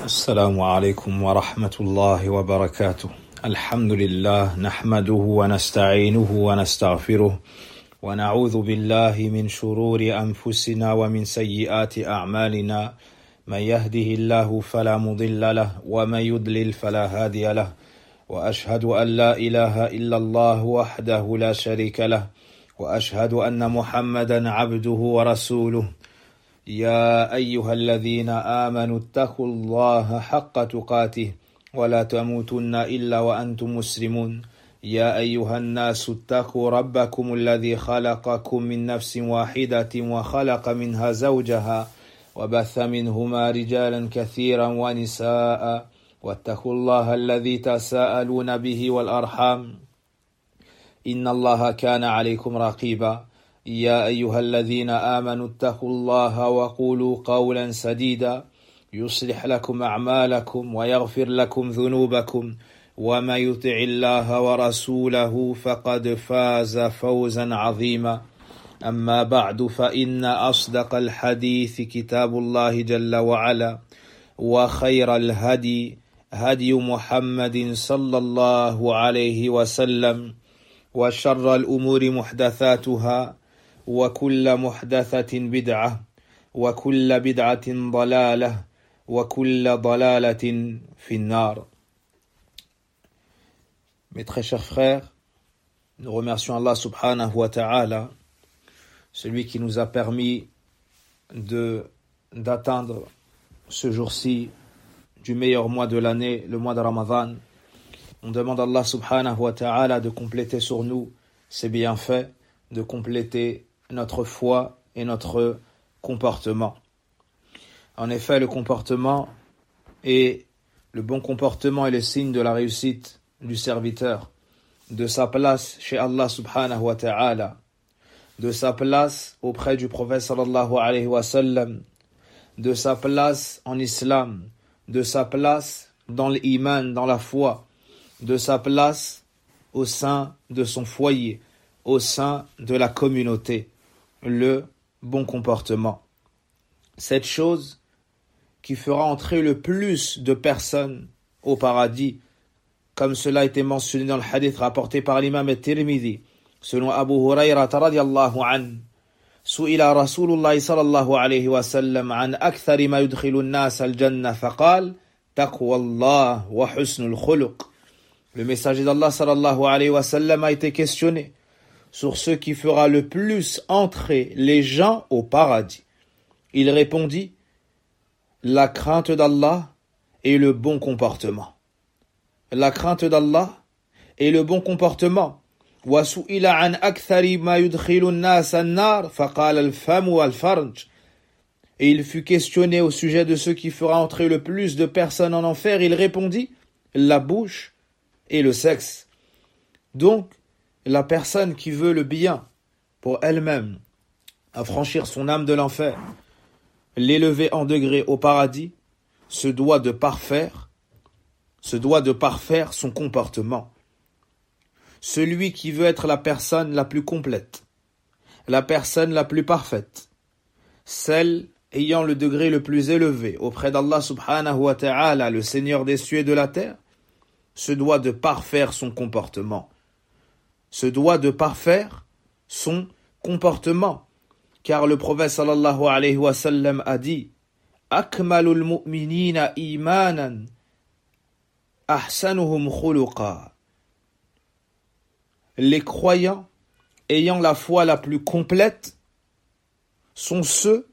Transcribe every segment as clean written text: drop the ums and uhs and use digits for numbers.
السلام عليكم ورحمة الله وبركاته. الحمد لله نحمده ونستعينه ونستغفره ونعوذ بالله من شرور أنفسنا ومن سيئات أعمالنا. من يهده الله فلا مضل له ومن يضلل فلا هادي له، وأشهد أن لا إله إلا الله وحده لا شريك له، وأشهد أن محمدا عبده ورسوله. يا أيها الذين آمنوا اتقوا الله حق تقاته ولا تموتن إلا وأنتم مسلمون. يا أيها الناس اتقوا ربكم الذي خلقكم من نفس واحدة وخلق منها زوجها وبث منهما رجالا كثيرا ونساء، واتقوا الله الذي تساءلون به والأرحام إن الله كان عليكم رقيبا. يا أيها الذين آمنوا اتقوا الله وقولوا قولا سديدا يصلح لكم أعمالكم ويغفر لكم ذنوبكم، ومن يطع الله ورسوله فقد فاز فوزا عظيما. أما بعد، فإن أصدق الحديث كتاب الله جل وعلا، وخير الهدي هدي محمد صلى الله عليه وسلم، وشر الأمور محدثاتها، وكل محدثة بدعة، وكل بدعة ضلالة، وكل ضلالة في النار. Mes très chers frères, nous remercions Allah subhanahu wa ta'ala, celui qui nous a permis d'atteindre ce jour-ci du meilleur mois de l'année, le mois de Ramadan. On demande à Allah subhanahu wa ta'ala de compléter sur nous ses bienfaits, de compléter notre foi et notre comportement. En effet, le comportement et le bon comportement est le signe de la réussite du serviteur, de sa place chez Allah subhanahu wa ta'ala, de sa place auprès du prophète sallallahu alayhi wa sallam, de sa place en islam, de sa place dans l'iman, dans la foi, de sa place au sein de son foyer, au sein de la communauté, le bon comportement. Cette chose qui fera entrer le plus de personnes au paradis, comme cela a été mentionné dans le hadith rapporté par l'imam al-Tirmidhi, selon Abu Hurayrata radiyallahu anhu, su'ila Rasulullah sallallahu alayhi wa sallam an akthari ma yudkhilu an-nas al-jannah faqal taqwa Allah wa husnul khuluq. Le messager d'Allah sallallahu alayhi wa sallam a été questionné sur ce qui fera le plus entrer les gens au paradis. Il répondit: la crainte d'Allah et le bon comportement. La crainte d'Allah et le bon comportement. وَسُئِلَ عَنْ أَكْثَرِ مَا يُدْخِلُ النَّاسَ النَّارِ فَقَالَ الْفَمُ وَالْفَرْجُ. Et il fut questionné au sujet de ce qui fera entrer le plus de personnes en enfer. Il répondit: la bouche et le sexe. Donc, la personne qui veut le bien pour elle-même, affranchir son âme de l'enfer, l'élever en degré au paradis, se doit de parfaire son comportement. Celui qui veut être la personne la plus complète, la personne la plus parfaite, celle ayant le degré le plus élevé auprès d'Allah subhanahu wa ta'ala, le Seigneur des cieux et de la terre, se doit de parfaire son comportement. Se doit de parfaire son comportement. Car le prophète sallallahu alayhi wa sallam a dit: Akmalul mu'minina imanan ahsanuhum khuluqa. Les croyants ayant la foi la plus complète sont ceux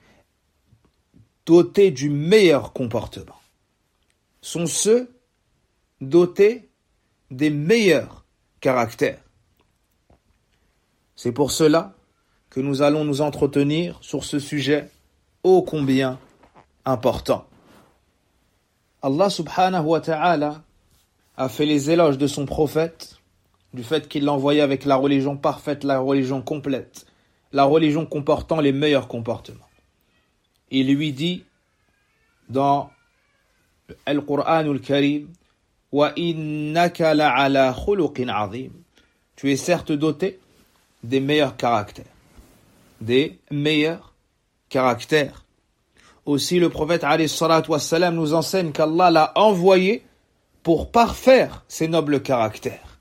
dotés du meilleur comportement. Sont ceux dotés des meilleurs caractères. C'est pour cela que nous allons nous entretenir sur ce sujet ô combien important. Allah subhanahu wa ta'ala a fait les éloges de son prophète, du fait qu'il l'a envoyé avec la religion parfaite, la religion complète, la religion comportant les meilleurs comportements. Il lui dit dans Al-Qur'an al-Karim: Wa innaka la'ala khuluqin azim. Tu es certes doté des meilleurs caractères. Des meilleurs caractères. Aussi le prophète alayhi salatu wassalam nous enseigne qu'Allah l'a envoyé pour parfaire ses nobles caractères.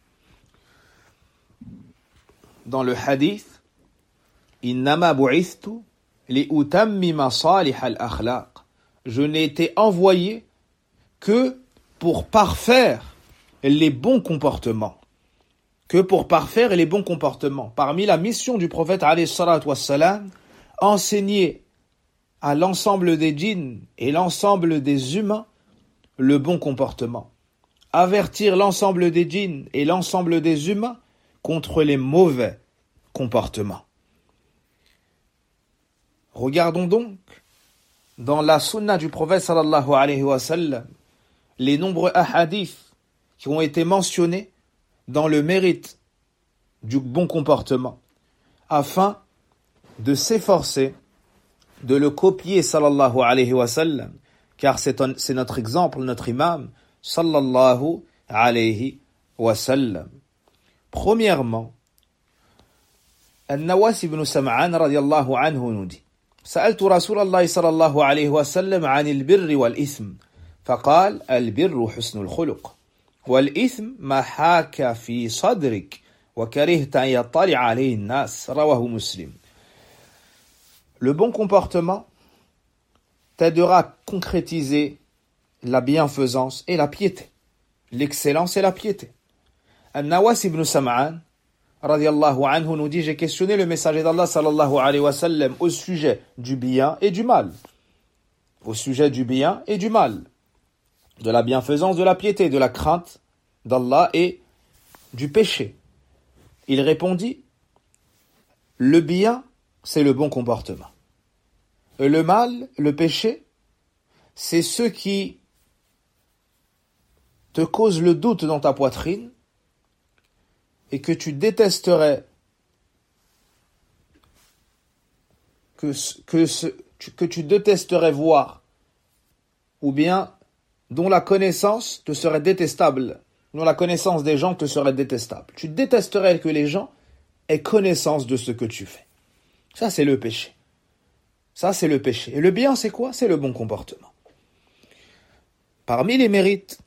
Dans le hadith, Innama bu'ithtu li'utammima salih al-akhlaq. Je n'ai été envoyé que pour parfaire les bons comportements. Que pour parfaire les bons comportements. Parmi la mission du prophète alayhi salatu wassalam, enseigner à l'ensemble des djinns et l'ensemble des humains le bon comportement. Avertir l'ensemble des djinns et l'ensemble des humains contre les mauvais comportements. Regardons donc dans la sunna du prophète sallallahu alayhi wa sallam les nombreux hadiths qui ont été mentionnés dans le mérite du bon comportement afin de s'efforcer de le copier sallallahu alayhi wa sallam car c'est notre exemple, notre imam sallallahu alayhi wa sallam. Premièrement, An-Nawas ibn Sam'an radiyallahu anhu nous dit سألت رسول الله صلى الله عليه وسلم عن البر والإثم فقال البر حسن الخلق والإثم ما حاك في صدرك وكرهت أن يطلع عليه الناس رواه مسلم. Le bon comportement t'aidera à concrétiser la bienfaisance et la piété, l'excellence et la piété. An-Nawas ibn Sam'an radiyallahu anhu nous dit, j'ai questionné le messager d'Allah sallallahu alayhi wa sallam au sujet du bien et du mal. Au sujet du bien et du mal. De la bienfaisance, de la piété, de la crainte d'Allah et du péché. Il répondit, le bien, c'est le bon comportement. Le mal, le péché, c'est ce qui te cause le doute dans ta poitrine et que tu détesterais que tu détesterais voir, ou bien dont la connaissance te serait détestable, dont la connaissance des gens te serait détestable. Tu détesterais que les gens aient connaissance de ce que tu fais. Ça, c'est le péché. Ça, c'est le péché. Et le bien, c'est quoi? C'est le bon comportement. Parmi les mérites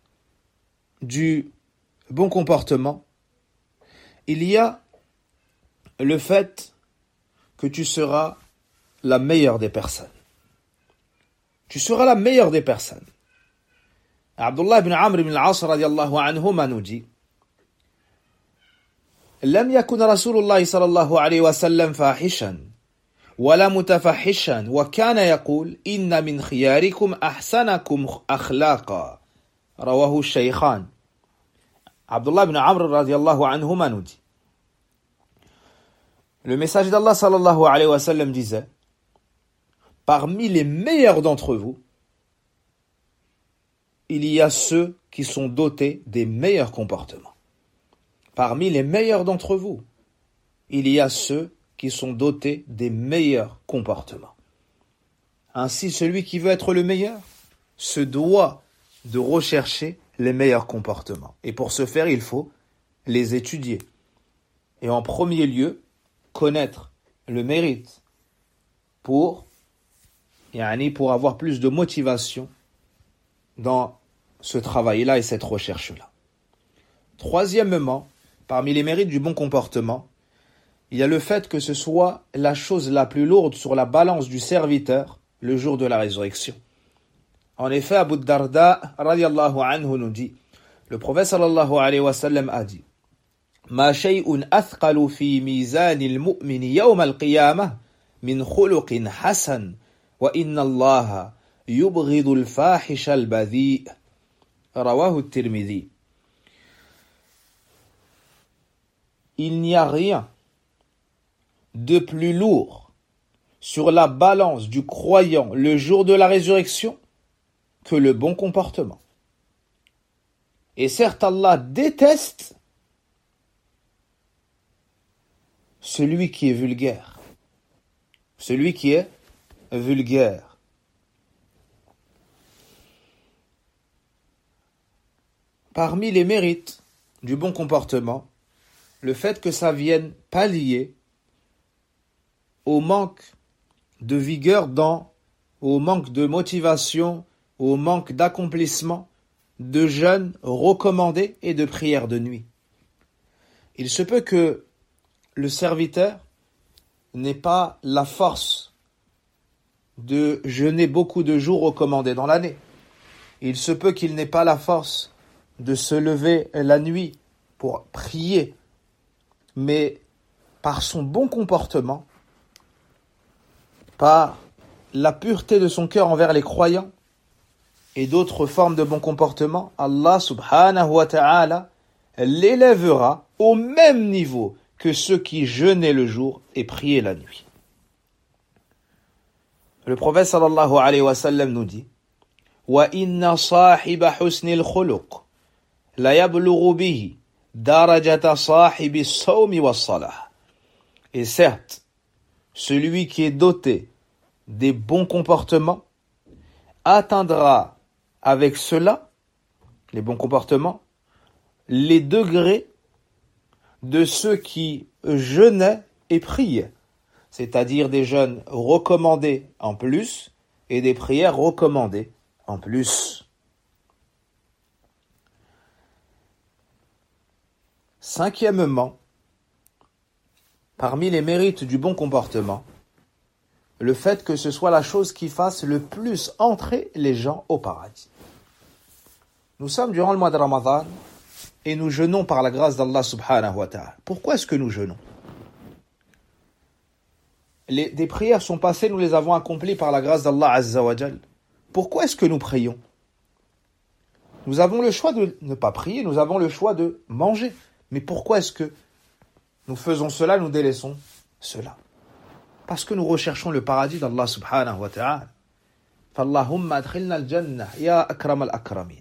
du bon comportement, il y a le fait que tu seras la meilleure des personnes. Tu seras la meilleure des personnes. Abdullah ibn Amr ibn al-As radiyallahu anhuma nous dit لم يكن رسول الله صلى الله عليه وسلم فاحشا ولا متفحشا وكان يقول إن من خياركم أحسنكم أخلاقا رواه الشيخان. Abdullah ibn Amr radiyallahu anhuma nous dit, le messager d'Allah sallallahu alayhi wa sallam disait, parmi les meilleurs d'entre vous, il y a ceux qui sont dotés des meilleurs comportements. Parmi les meilleurs d'entre vous, il y a ceux qui sont dotés des meilleurs comportements. Ainsi, celui qui veut être le meilleur se doit de rechercher les meilleurs comportements. Et pour ce faire, il faut les étudier. Et en premier lieu, connaître le mérite pour avoir plus de motivation dans ce travail-là et cette recherche-là. Troisièmement, parmi les mérites du bon comportement, il y a le fait que ce soit la chose la plus lourde sur la balance du serviteur le jour de la résurrection. En effet, Abu Darda radiyallahu anhu nous dit, le prophète sallallahu alayhi wa sallam a dit, ما شيء أثقل في ميزان المؤمن يوم القيامة من خلق حسن وإن الله يبغض الفاحش البذيء رواه الترمذي. Il n'y a rien de plus lourd sur la balance du croyant le jour de la résurrection que le bon comportement. Et certes, Allah déteste celui qui est vulgaire. Celui qui est vulgaire. Parmi les mérites du bon comportement, le fait que ça vienne pallier au manque de vigueur dans au manque de motivation, au manque d'accomplissement, de jeûne recommandé et de prière de nuit. Il se peut que le serviteur n'ait pas la force de jeûner beaucoup de jours recommandés dans l'année. Il se peut qu'il n'ait pas la force de se lever la nuit pour prier, mais par son bon comportement, par la pureté de son cœur envers les croyants et d'autres formes de bon comportement, Allah subhanahu wa ta'ala l'élèvera au même niveau que ceux qui jeûnaient le jour et priaient la nuit. Le prophète sallallahu alayhi wa sallam nous dit wa inna sahiba husnil khuluq la yablughu bihi darajata sahibi as-sawmi was-salah. Et certes, celui qui est doté des bons comportements atteindra avec cela, les bons comportements, les degrés de ceux qui jeûnaient et priaient, c'est-à-dire des jeûnes recommandés en plus et des prières recommandées en plus. Cinquièmement, parmi les mérites du bon comportement, le fait que ce soit la chose qui fasse le plus entrer les gens au paradis. Nous sommes durant le mois de Ramadan et nous jeûnons par la grâce d'Allah subhanahu wa ta'ala. Pourquoi est-ce que nous jeûnons ? Des prières sont passées, nous les avons accomplies par la grâce d'Allah azza wa jal. Pourquoi est-ce que nous prions ? Nous avons le choix de ne pas prier, nous avons le choix de manger. Mais pourquoi est-ce que nous faisons cela, nous délaissons cela ? Parce que nous recherchons le paradis d'Allah subhanahu wa ta'ala. Fallahumma adkhilna al-jannah ya akram al-akramin.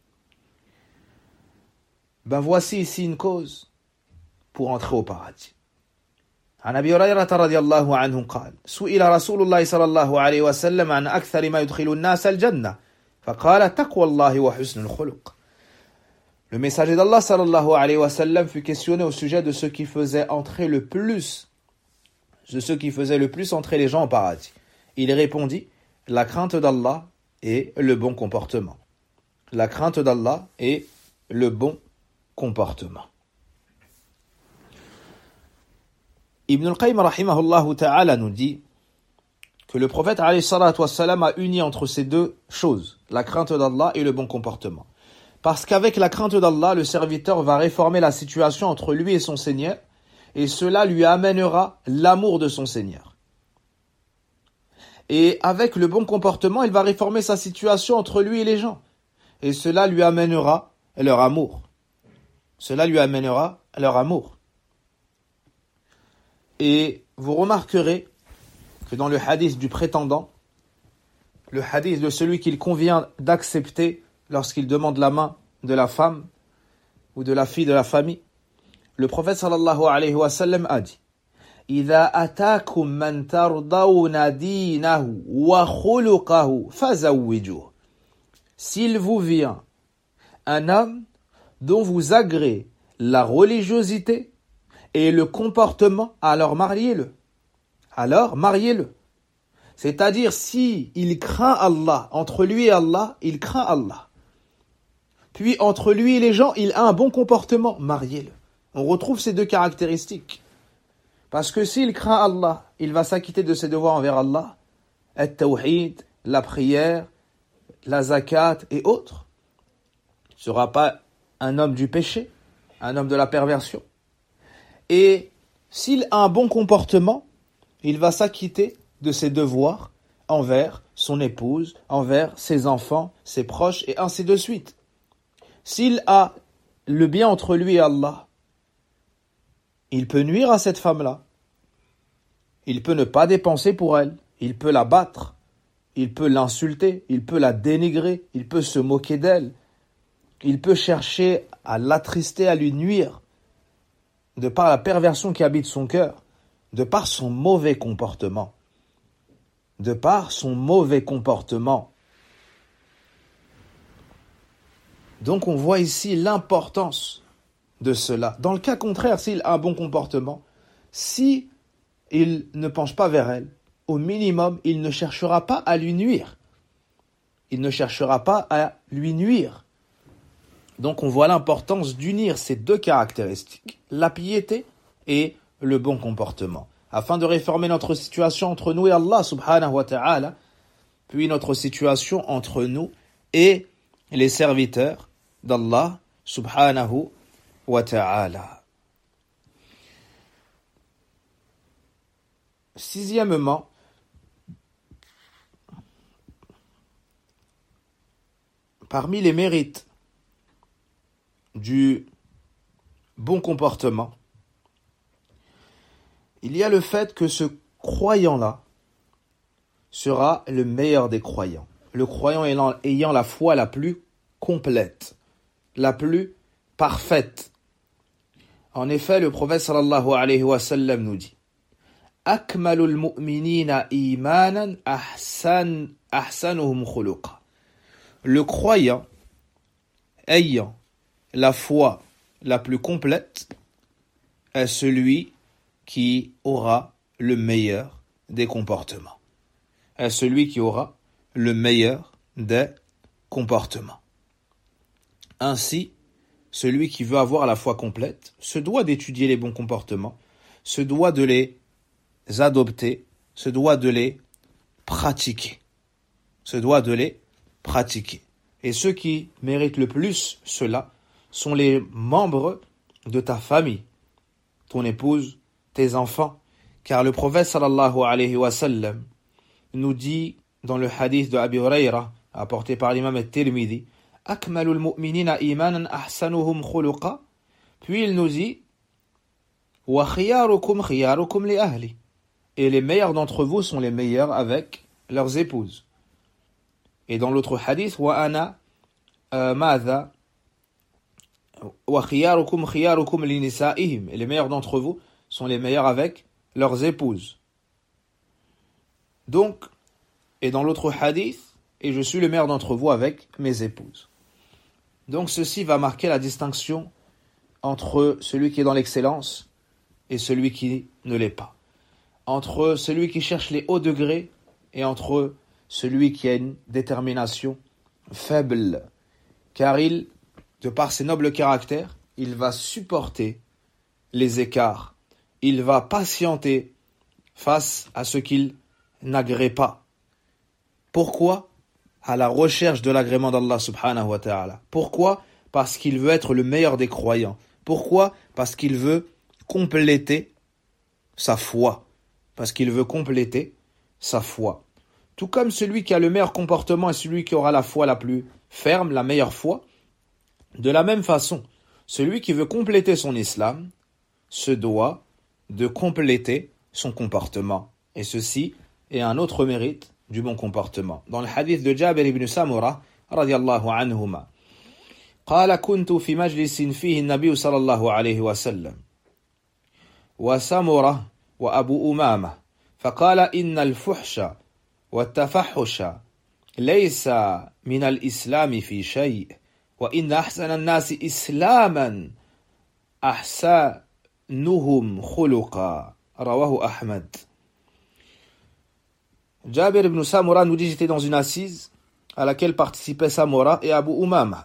Ben voici ici une cause pour entrer au paradis. عن أبي هريرة رضي الله عنه قال سئل رسول الله صلى الله عليه وسلم عن أكثر ما يدخل الناس الجنة فقال تقوى الله وحسن الخلق. Le messager d'Allah sallallahu alayhi wa sallam fut questionné au sujet de ce qui faisait entrer le plus entrer les gens au paradis. Il répondit, la crainte d'Allah et le bon comportement. La crainte d'Allah et le bon comportement. Ibn al-Qayyim rahimahullah ta'ala nous dit que le prophète alayhi salatu wassalam a uni entre ces deux choses, la crainte d'Allah et le bon comportement. Parce qu'avec la crainte d'Allah, le serviteur va réformer la situation entre lui et son Seigneur, et cela lui amènera l'amour de son Seigneur. Et avec le bon comportement, il va réformer sa situation entre lui et les gens, et cela lui amènera leur amour. Cela lui amènera leur amour. Et vous remarquerez que dans le hadith du prétendant, le hadith de celui qu'il convient d'accepter lorsqu'il demande la main de la femme ou de la fille de la famille, le prophète sallallahu alayhi wa sallam a dit إِذَا أَتَاكُمْ مَنْ تَرْضَوْنَ دِينَهُ وَخُلُقَهُ فَزَوِّجُوهُ. S'il vous vient un homme dont vous agréez la religiosité et le comportement, alors mariez-le. Alors mariez-le. C'est-à-dire, si il craint Allah, entre lui et Allah, il craint Allah. Puis entre lui et les gens, il a un bon comportement, mariez-le. On retrouve ces deux caractéristiques. Parce que s'il craint Allah, il va s'acquitter de ses devoirs envers Allah, at-tawhid, la prière, la zakat et autres. Il ne sera pas un homme du péché, un homme de la perversion. Et s'il a un bon comportement, il va s'acquitter de ses devoirs envers son épouse, envers ses enfants, ses proches, et ainsi de suite. S'il a le bien entre lui et Allah, il peut nuire à cette femme-là. Il peut ne pas dépenser pour elle. Il peut la battre. Il peut l'insulter. Il peut la dénigrer. Il peut se moquer d'elle. Il peut chercher à l'attrister, à lui nuire, de par la perversion qui habite son cœur, de par son mauvais comportement. De par son mauvais comportement. Donc on voit ici l'importance de cela. Dans le cas contraire, s'il a un bon comportement, si il ne penche pas vers elle, au minimum, il ne cherchera pas à lui nuire. Il ne cherchera pas à lui nuire. Donc on voit l'importance d'unir ces deux caractéristiques, la piété et le bon comportement, afin de réformer notre situation entre nous et Allah subhanahu wa ta'ala, puis notre situation entre nous et les serviteurs d'Allah subhanahu wa ta'ala. Sixièmement, parmi les mérites du bon comportement, il y a le fait que ce croyant-là sera le meilleur des croyants. Le croyant ayant la foi la plus complète, la plus parfaite. En effet, le prophète sallallahu alayhi wa sallam nous dit: Akmalul mu'minina imanan ahsanuhum khuluqa. Le croyant ayant la foi la plus complète est celui qui aura le meilleur des comportements. Est celui qui aura le meilleur des comportements. Ainsi, celui qui veut avoir la foi complète se doit d'étudier les bons comportements, se doit de les adopter, se doit de les pratiquer. Et ceux qui méritent le plus cela sont les membres de ta famille, ton épouse, tes enfants, car le prophète sallallahu alayhi wa sallam nous dit dans le hadith de Abi Hurayra, apporté par l'imam at-Tirmidhi, Akmalul mu'minina imanan ahsanuhum khuluqa. Puis il nous dit, Wa khiyarukum khiyarukum li ahli. Et les meilleurs d'entre vous sont les meilleurs avec leurs épouses. Et dans l'autre hadith, Wa ana madha Wa khiyarukum khiyarukum li nisa'ihim. Et les meilleurs d'entre vous sont les meilleurs avec leurs épouses. Donc, et dans l'autre hadith, et je suis le meilleur d'entre vous avec mes épouses. Donc ceci va marquer la distinction entre celui qui est dans l'excellence et celui qui ne l'est pas. Entre celui qui cherche les hauts degrés et entre celui qui a une détermination faible. Car de par ses nobles caractères, il va supporter les écarts. Il va patienter face à ce qu'il n'agrée pas. Pourquoi? À la recherche de l'agrément d'Allah subhanahu wa ta'ala. Pourquoi? Parce qu'il veut être le meilleur des croyants. Pourquoi? Parce qu'il veut compléter sa foi. Tout comme celui qui a le meilleur comportement est celui qui aura la foi la plus ferme, la meilleure foi. De la même façon, celui qui veut compléter son islam se doit de compléter son comportement. Et ceci est un autre mérite du bon comportement. Dans le hadith de Jabir ibn Samura, radiyallahu anhuma, قال كنت في مجلس فيه النبي صلى الله عليه وسلم وسمرة وأبو أمامة فقال إن الفحش والتفحش ليس من الإسلام في شيء وإن أحسن الناس إسلاما أحسنهم خلقا رواه أحمد. Jabir ibn Samura nous dit: j'étais dans une assise à laquelle participaient Samura et Abu Umama,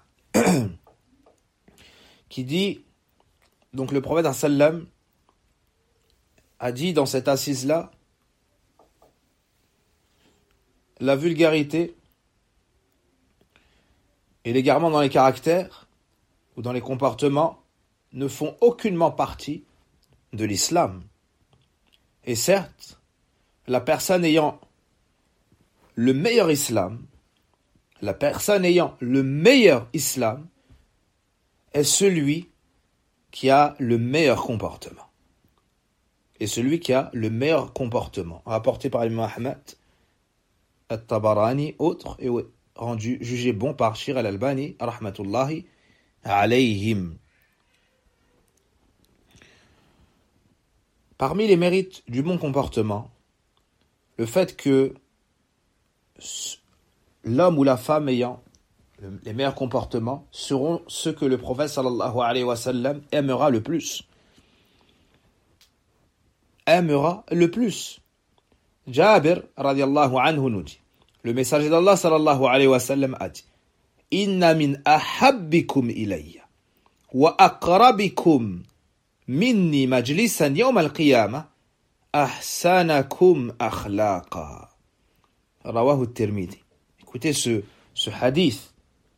qui dit, donc le prophète sallam a dit dans cette assise-là, la vulgarité et l'égarement dans les caractères ou dans les comportements ne font aucunement partie de l'islam. Et certes, la personne ayant le meilleur islam est celui qui a le meilleur comportement. Rapporté par Imam Ahmad, At-Tabarani, autre, et rendu jugé bon par Shir al-Albani, rahmatullahi alayhim. Parmi les mérites du bon comportement, le fait que l'homme ou la femme ayant les meilleurs comportements seront ceux que le prophète sallallahu alayhi wa sallam aimera le plus. Jabir radiallahu anhu nous dit, le messager d'Allah sallallahu alayhi wa sallam a dit, Inna min ahabbikum ilayya wa aqrabikum minni majlisan yawm al-qiyamah ahsanakum akhlaqa. Rawahu at-Tirmidhi. Écoutez ce hadith.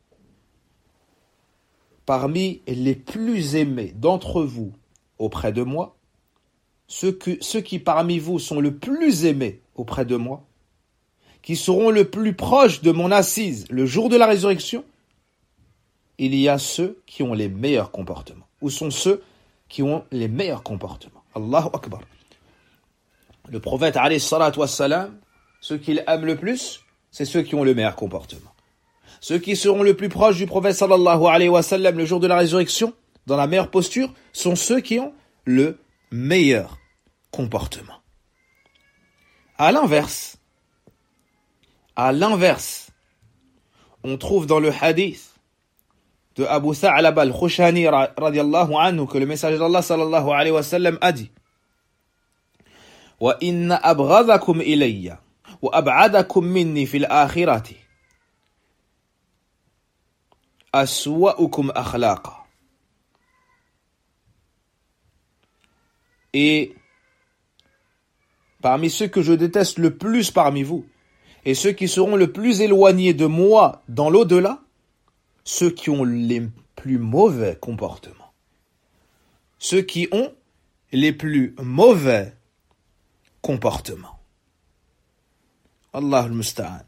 Parmi les plus aimés d'entre vous auprès de moi, ceux qui parmi vous sont le plus aimés auprès de moi, qui seront le plus proches de mon assise le jour de la résurrection, il y a ceux qui ont les meilleurs comportements. Où sont ceux qui ont les meilleurs comportements? Allahu Akbar. Le prophète, alayhi salatu wassalam, ceux qu'il aime le plus, c'est ceux qui ont le meilleur comportement. Ceux qui seront le plus proches du prophète sallallahu alayhi wa sallam le jour de la résurrection, dans la meilleure posture, sont ceux qui ont le meilleur comportement. À l'inverse, on trouve dans le hadith de Abu Tha'laba al-Khushani radiyallahu anhu que le messager d'Allah sallallahu alayhi wa sallam a dit Wa inna abghadakum ilayya wa ab'adakum minni fil akhirati aswa'ukum akhlaqa. Et parmi ceux que je déteste le plus parmi vous, et ceux qui seront le plus éloignés de moi dans l'au-delà, ceux qui ont les plus mauvais comportements. Ceux qui ont les plus mauvais comportements. Allah al-Musta'an.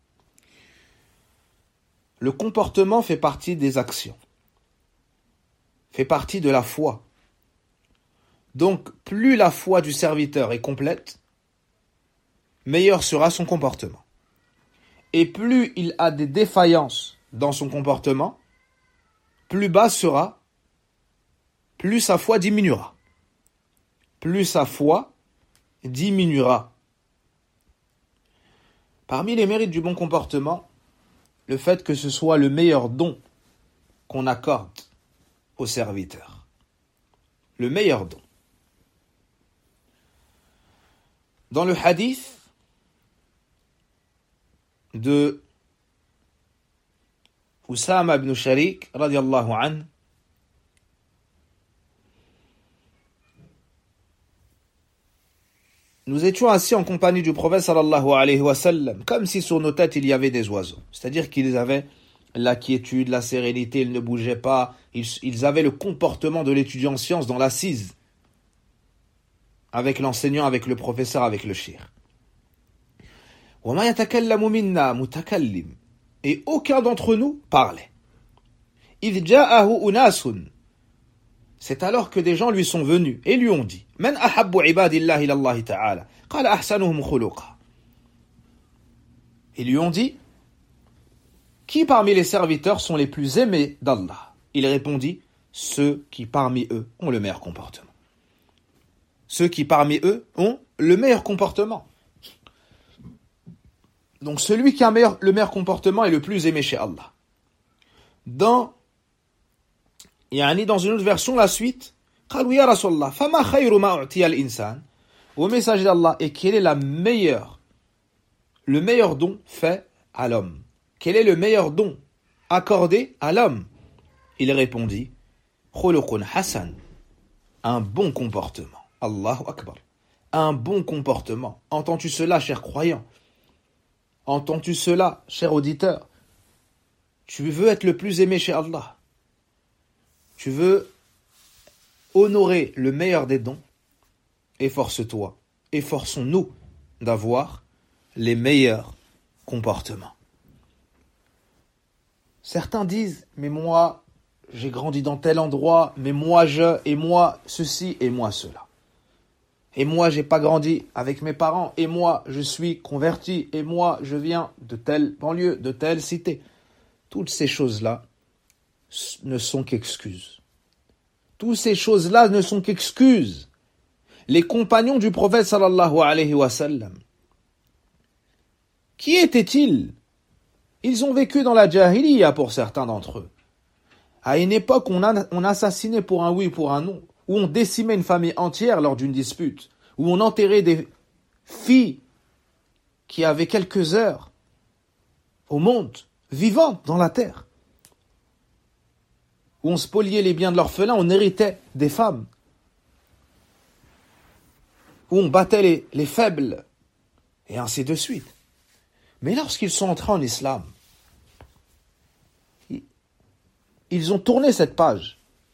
Le comportement fait partie des actions, fait partie de la foi. Donc, plus la foi du serviteur est complète, meilleur sera son comportement. Et plus il a des défaillances dans son comportement, plus bas sera, plus sa foi diminuera. Plus sa foi diminuera. Parmi les mérites du bon comportement, le fait que ce soit le meilleur don qu'on accorde au serviteur. Le meilleur don. Dans le hadith de Usama ibn Sharik, radiyallahu anhu, nous étions assis en compagnie du prophète sallallahu alayhi wa sallam, comme si sur nos têtes il y avait des oiseaux. C'est-à-dire qu'ils avaient la quiétude, la sérénité, ils ne bougeaient pas, ils avaient le comportement de l'étudiant en sciences dans l'assise, avec l'enseignant, avec le professeur, avec le shir. وَمَا يَتَكَلَّمُ مِنَّا مُتَكَلِّمٌ. Et aucun d'entre nous parlait. إِذْ جَاءَهُ أُنَاسٌ. C'est alors que des gens lui sont venus et lui ont dit مَنْ أَحَبُّ عِبَادِ اللَّهِ إِلَى اللَّهِ تَعَالَى قَالَ أَحْسَنُهُمْ خُلُقًا. Ils lui ont dit qui parmi les serviteurs sont les plus aimés d'Allah? Il répondit ceux qui parmi eux ont le meilleur comportement. Ceux qui parmi eux ont le meilleur comportement. Donc celui qui a le meilleur comportement est le plus aimé chez Allah. Dans une autre version, la suite, قالوا يا رسول الله فما خير ما أعطي الإنسان. Au messager d'Allah, et quel est le meilleur don fait à l'homme? Quel est le meilleur don accordé à l'homme? Il répondit خلق حسن. Un bon comportement. Allahu Akbar. Un bon comportement. Entends-tu cela, cher croyant? Entends-tu cela, cher auditeur? Tu veux être le plus aimé chez Allah. Tu veux honorer le meilleur des dons. Efforce-toi, efforçons-nous d'avoir les meilleurs comportements. Certains disent, mais moi, j'ai grandi dans tel endroit, mais moi et moi ceci, et moi cela. Et moi, j'ai pas grandi avec mes parents, et moi, je suis converti, et moi, je viens de telle banlieue, de telle cité. Toutes ces choses-là ne sont qu'excuses. Toutes ces choses-là ne sont qu'excuses. Les compagnons du prophète sallallahu alayhi wa sallam, qui étaient-ils? Ils ont vécu dans la jahiliya pour certains d'entre eux. À une époque, on assassinait pour un oui ou pour un non, où on décimait une famille entière lors d'une dispute, où on enterrait des filles qui avaient quelques heures au monde, vivantes dans la terre, où on spoliait les biens de l'orphelin, on héritait des femmes, où on battait les faibles, et ainsi de suite. Mais lorsqu'ils sont entrés en islam, ils ont tourné cette page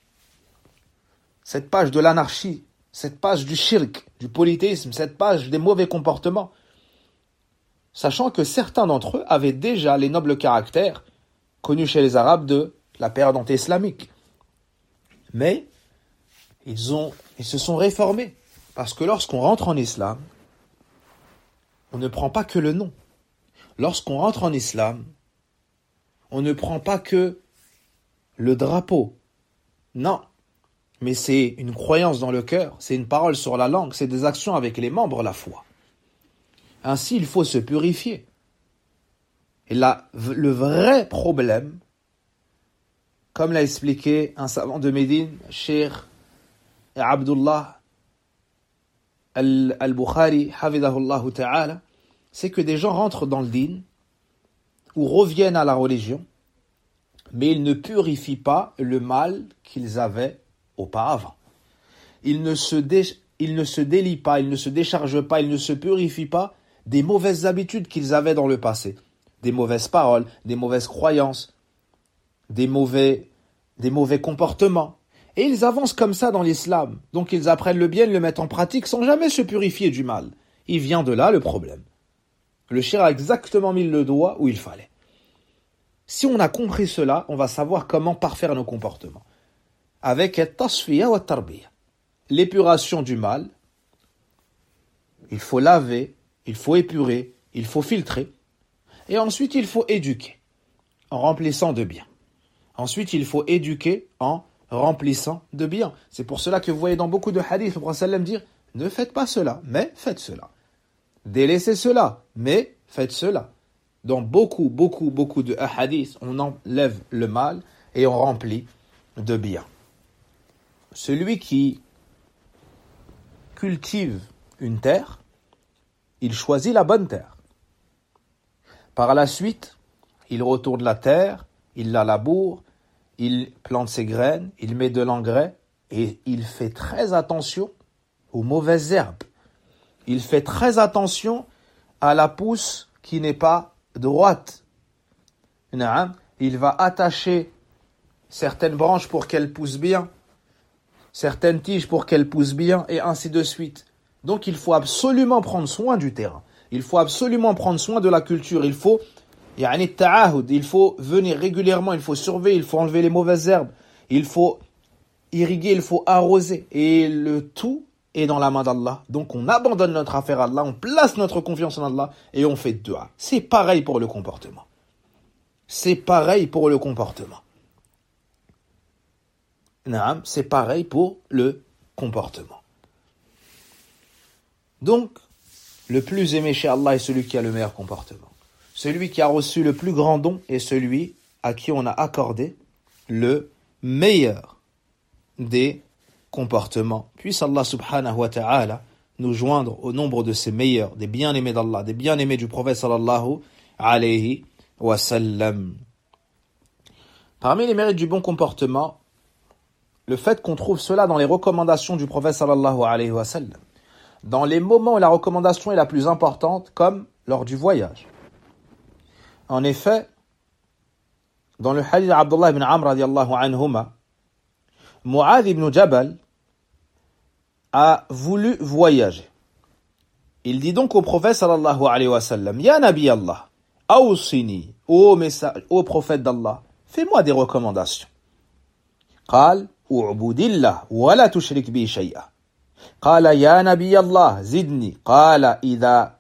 de l'anarchie, cette page du shirk, du polythéisme, cette page des mauvais comportements, sachant que certains d'entre eux avaient déjà les nobles caractères connus chez les Arabes de la période anté-islamique. Mais ils se sont réformés, parce que lorsqu'on rentre en islam, on ne prend pas que le nom. Lorsqu'on rentre en islam, on ne prend pas que le drapeau. Non, mais c'est une croyance dans le cœur, c'est une parole sur la langue, c'est des actions avec les membres, la foi. Ainsi, il faut se purifier. Et là, le vrai problème, comme l'a expliqué un savant de Médine, Cheikh Abdullah al-Bukhari, hafidahullah ta'ala, c'est que des gens rentrent dans le din ou reviennent à la religion, mais ils ne purifient pas le mal qu'ils avaient auparavant. Ils ne se délient pas, ils ne se déchargent pas, ils ne se purifient pas des mauvaises habitudes qu'ils avaient dans le passé, des mauvaises paroles, des mauvaises croyances, des mauvais comportements. Et ils avancent comme ça dans l'islam. Donc ils apprennent le bien, ils le mettent en pratique sans jamais se purifier du mal. Il vient de là le problème. Le cheikh a exactement mis le doigt où il fallait. Si on a compris cela, on va savoir comment parfaire nos comportements. Avec at-tasfiya wa at-tarbiya. L'épuration du mal, il faut laver, il faut épurer, il faut filtrer. Et ensuite, il faut éduquer en remplissant de bien. Ensuite, il faut éduquer en remplissant de bien. C'est pour cela que vous voyez dans beaucoup de hadiths, le prophète sallam dire « Ne faites pas cela, mais faites cela. Délaissez cela, mais faites cela. » Dans beaucoup de hadiths, on enlève le mal et on remplit de bien. Celui qui cultive une terre, il choisit la bonne terre. Par la suite, il retourne la terre, il la laboure, il plante ses graines, il met de l'engrais et il fait très attention aux mauvaises herbes. Il fait très attention à la pousse qui n'est pas droite. Il va attacher certaines branches pour qu'elles poussent bien, certaines tiges pour qu'elles poussent bien, et ainsi de suite. Donc il faut absolument prendre soin du terrain. Il faut absolument prendre soin de la culture. Il faut venir régulièrement, il faut surveiller, il faut enlever les mauvaises herbes, il faut irriguer, il faut arroser. Et le tout est dans la main d'Allah. Donc on abandonne notre affaire à Allah, on place notre confiance en Allah et on fait dua. C'est pareil pour le comportement. C'est pareil pour le comportement. C'est pareil pour le comportement. Donc, le plus aimé chez Allah est celui qui a le meilleur comportement. Celui qui a reçu le plus grand don est celui à qui on a accordé le meilleur des comportements. Puisse Allah subhanahu wa ta'ala nous joindre au nombre de ces meilleurs, des bien-aimés d'Allah, des bien-aimés du prophète sallallahu alayhi wa sallam. Parmi les mérites du bon comportement, le fait qu'on trouve cela dans les recommandations du prophète sallallahu alayhi wa sallam, dans les moments où la recommandation est la plus importante, comme lors du voyage. En effet, dans le hadith d'Abdullah ibn Amr radiyallahu anhuma, Mu'adh ibn Jabal a voulu voyager. Il dit donc au prophète sallallahu alayhi wa sallam, Ya Nabi Allah, awsini, ô prophète d'Allah, fais-moi des recommandations. قال اعبد الله ولا تشرك به شيئا. قال يا نبي الله زدني. قال إذا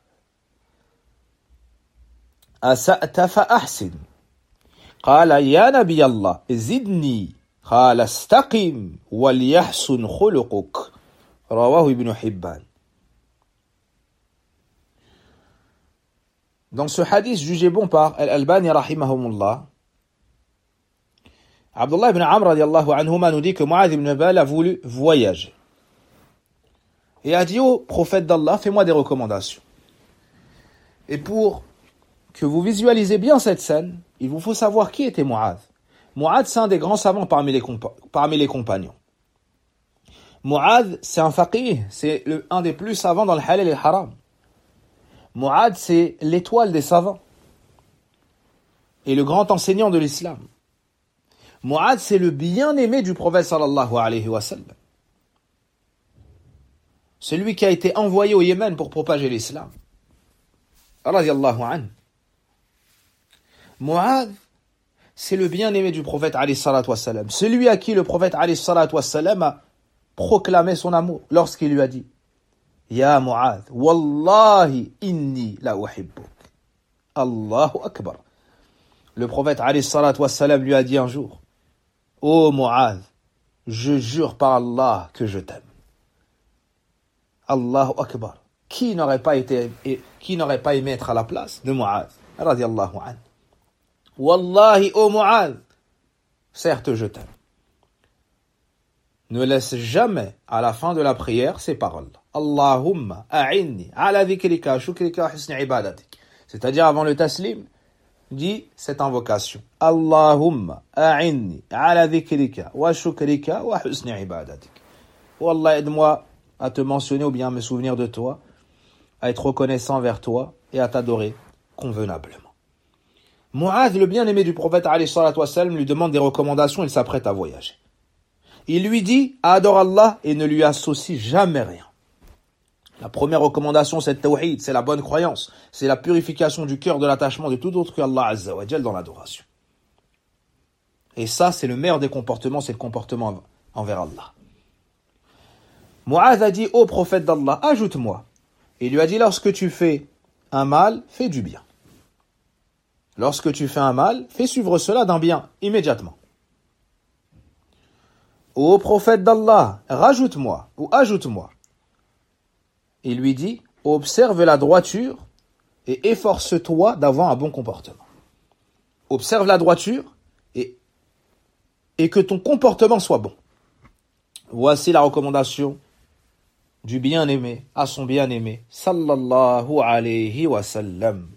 أسأت فأحسن. قال يا نبي الله زدني. قال استقم وليحسن خلقك. رواه ابن حبان. Dans ce hadith jugé bon par Al-Albani rahimahumullah, Abdullah ibn Amr radiallahu anhuma nous dit que Mu'adh ibn Jabal a voulu voyager. Et a dit au prophète d'Allah, fais-moi des recommandations. Et pour que vous visualisez bien cette scène, il vous faut savoir qui était Mu'adh. Mu'adh, c'est un des grands savants parmi les compagnons. Mu'adh, c'est un faqih, c'est un des plus savants dans le halal et le haram. Mu'adh, c'est l'étoile des savants et le grand enseignant de l'islam. Mu'adh, c'est le bien-aimé du prophète sallallahu alayhi wa sallam. Celui qui a été envoyé au Yémen pour propager l'islam. Radiyallahu anhu. Mu'adh, c'est le bien-aimé du prophète alayhi salatu wa sallam. Celui à qui le prophète alayhi salatu wa sallam a proclamé son amour lorsqu'il lui a dit Ya Mu'adh, Wallahi inni la uhibbuk. Allahu Akbar. Le prophète alayhi salatu wa sallam lui a dit un jour Ô Mu'adh, je jure par Allah que je t'aime. Allahu Akbar. Qui n'aurait pas aimé être à la place de Mu'adh radiyallahu anhu. Wallahi, ô Mu'adh, certes je t'aime. Ne laisse jamais à la fin de la prière ces paroles. Allahumma a'inni ala dhikrika shukrika husni ibadatik. C'est-à-dire avant le taslim, dit cette invocation. Allahumma a'inni ala dhikrika wa shukrika wa husni ibadatik. Oh Allah, aide-moi à te mentionner ou bien à me souvenir de toi, à être reconnaissant vers toi et à t'adorer convenablement. Mu'adh, le bien-aimé du prophète alayhi salatu wa sallam, lui demande des recommandations, il s'apprête à voyager. Il lui dit, adore Allah et ne lui associe jamais rien. La première recommandation, c'est le tawhid, c'est la bonne croyance, c'est la purification du cœur de l'attachement de tout autre que Allah Azza wa Jal dans l'adoration. Et ça, c'est le meilleur des comportements, c'est le comportement envers Allah. Mu'adh a dit au prophète d'Allah, ajoute-moi. Il lui a dit, lorsque tu fais un mal, fais du bien. Lorsque tu fais un mal, fais suivre cela d'un bien, immédiatement. Ô prophète d'Allah, rajoute-moi ou ajoute-moi. Il lui dit, observe la droiture et efforce-toi d'avoir un bon comportement. Observe la droiture et que ton comportement soit bon. Voici la recommandation du bien-aimé à son bien-aimé, sallallahu alayhi wa sallam.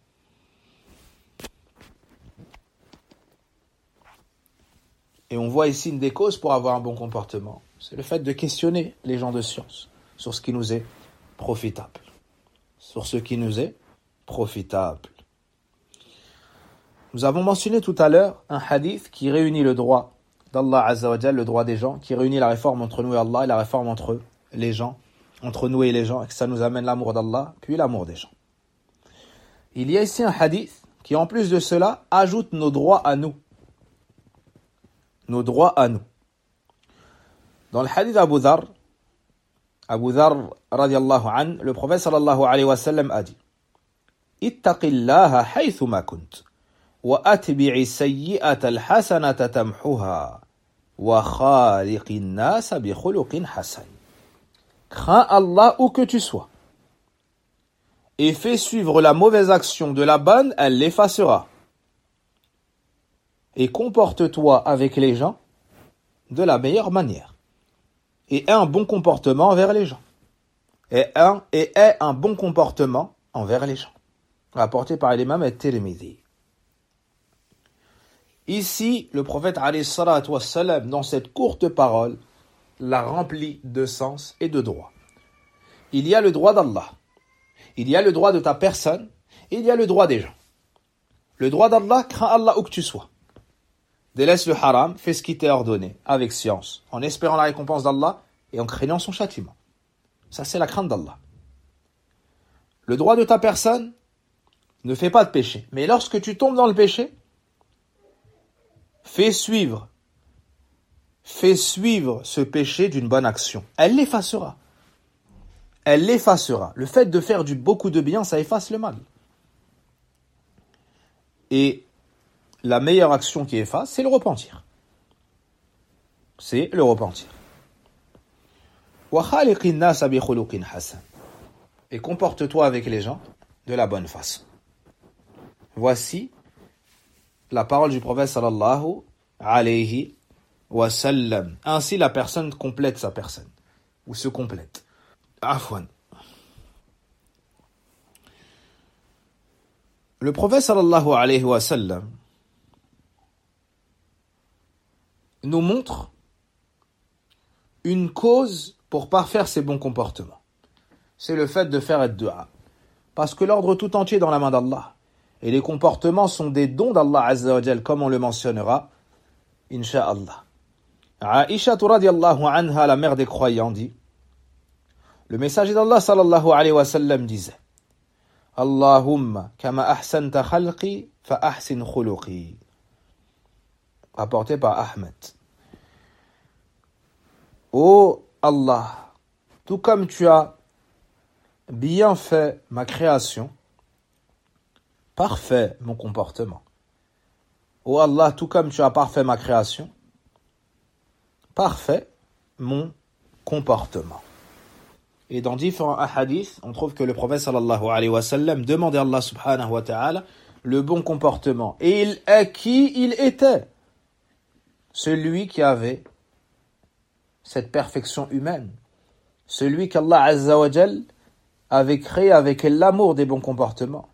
Et on voit ici une des causes pour avoir un bon comportement. C'est le fait de questionner les gens de science sur ce qui nous est profitable. Sur ce qui nous est profitable. Nous avons mentionné tout à l'heure un hadith qui réunit le droit d'Allah Azza wa Jal, le droit des gens, qui réunit la réforme entre nous et Allah et la réforme entre les gens, entre nous et les gens, et que ça nous amène l'amour d'Allah, puis l'amour des gens. Il y a ici un hadith qui, en plus de cela, ajoute nos droits à nous. Nos droits à nous. Dans le hadith Abu Dharr radiyallahu anhu, le prophète sallallahu alayhi wa sallam a dit Ittaqillaha haythuma kunt wa atbi'i sayyi'ata al-hasanata tamhuha wa khaliqin nasa bi khuluqin hasan. Crains Allah où que tu sois et fais suivre la mauvaise action de la bonne, elle l'effacera. Et comporte-toi avec les gens de la meilleure manière. Et aie un bon comportement envers les gens. Et aie un bon comportement envers les gens. Rapporté par l'imam at-Tirmidhi. Ici, le prophète alayhi salatu wa sallam, dans cette courte parole, l'a rempli de sens et de droit. Il y a le droit d'Allah. Il y a le droit de ta personne. Et il y a le droit des gens. Le droit d'Allah, crains Allah où que tu sois. Délaisse le haram, fais ce qui t'est ordonné, avec science, en espérant la récompense d'Allah et en craignant son châtiment. Ça, c'est la crainte d'Allah. Le droit de ta personne, ne fais pas de péché. Mais lorsque tu tombes dans le péché, fais suivre ce péché d'une bonne action. Elle l'effacera. Elle l'effacera. Le fait de faire beaucoup de bien, ça efface le mal. Et la meilleure action qui efface, c'est le repentir. C'est le repentir. Et comporte-toi avec les gens de la bonne façon. Voici la parole du prophète sallallahu alayhi wa sallam. Ainsi, la personne complète sa personne. Ou se complète. Afwan. Le prophète sallallahu alayhi wa sallam nous montre une cause pour parfaire ses bons comportements. C'est le fait de faire ad-du'a. Parce que l'ordre tout entier est dans la main d'Allah. Et les comportements sont des dons d'Allah Azza wa Jal, comme on le mentionnera, Inch'Allah. Aïcha radiyallahu anha, la mère des croyants, dit, le messager d'Allah sallallahu alayhi wa sallam disait, Allahumma kama ahsanta khalqi fa ahsin khuluqi. Rapporté par Ahmed. Ô Allah, tout comme tu as bien fait ma création, parfait mon comportement. Ô Allah, tout comme tu as parfait ma création, parfait mon comportement. Et dans différents hadiths, on trouve que le prophète sallallahu alayhi wa sallam demandait à Allah subhanahu wa ta'ala le bon comportement. Et qui il était? Celui qui avait cette perfection humaine. Celui qu'Allah Azza wa Jal avait créé avec l'amour des bons comportements.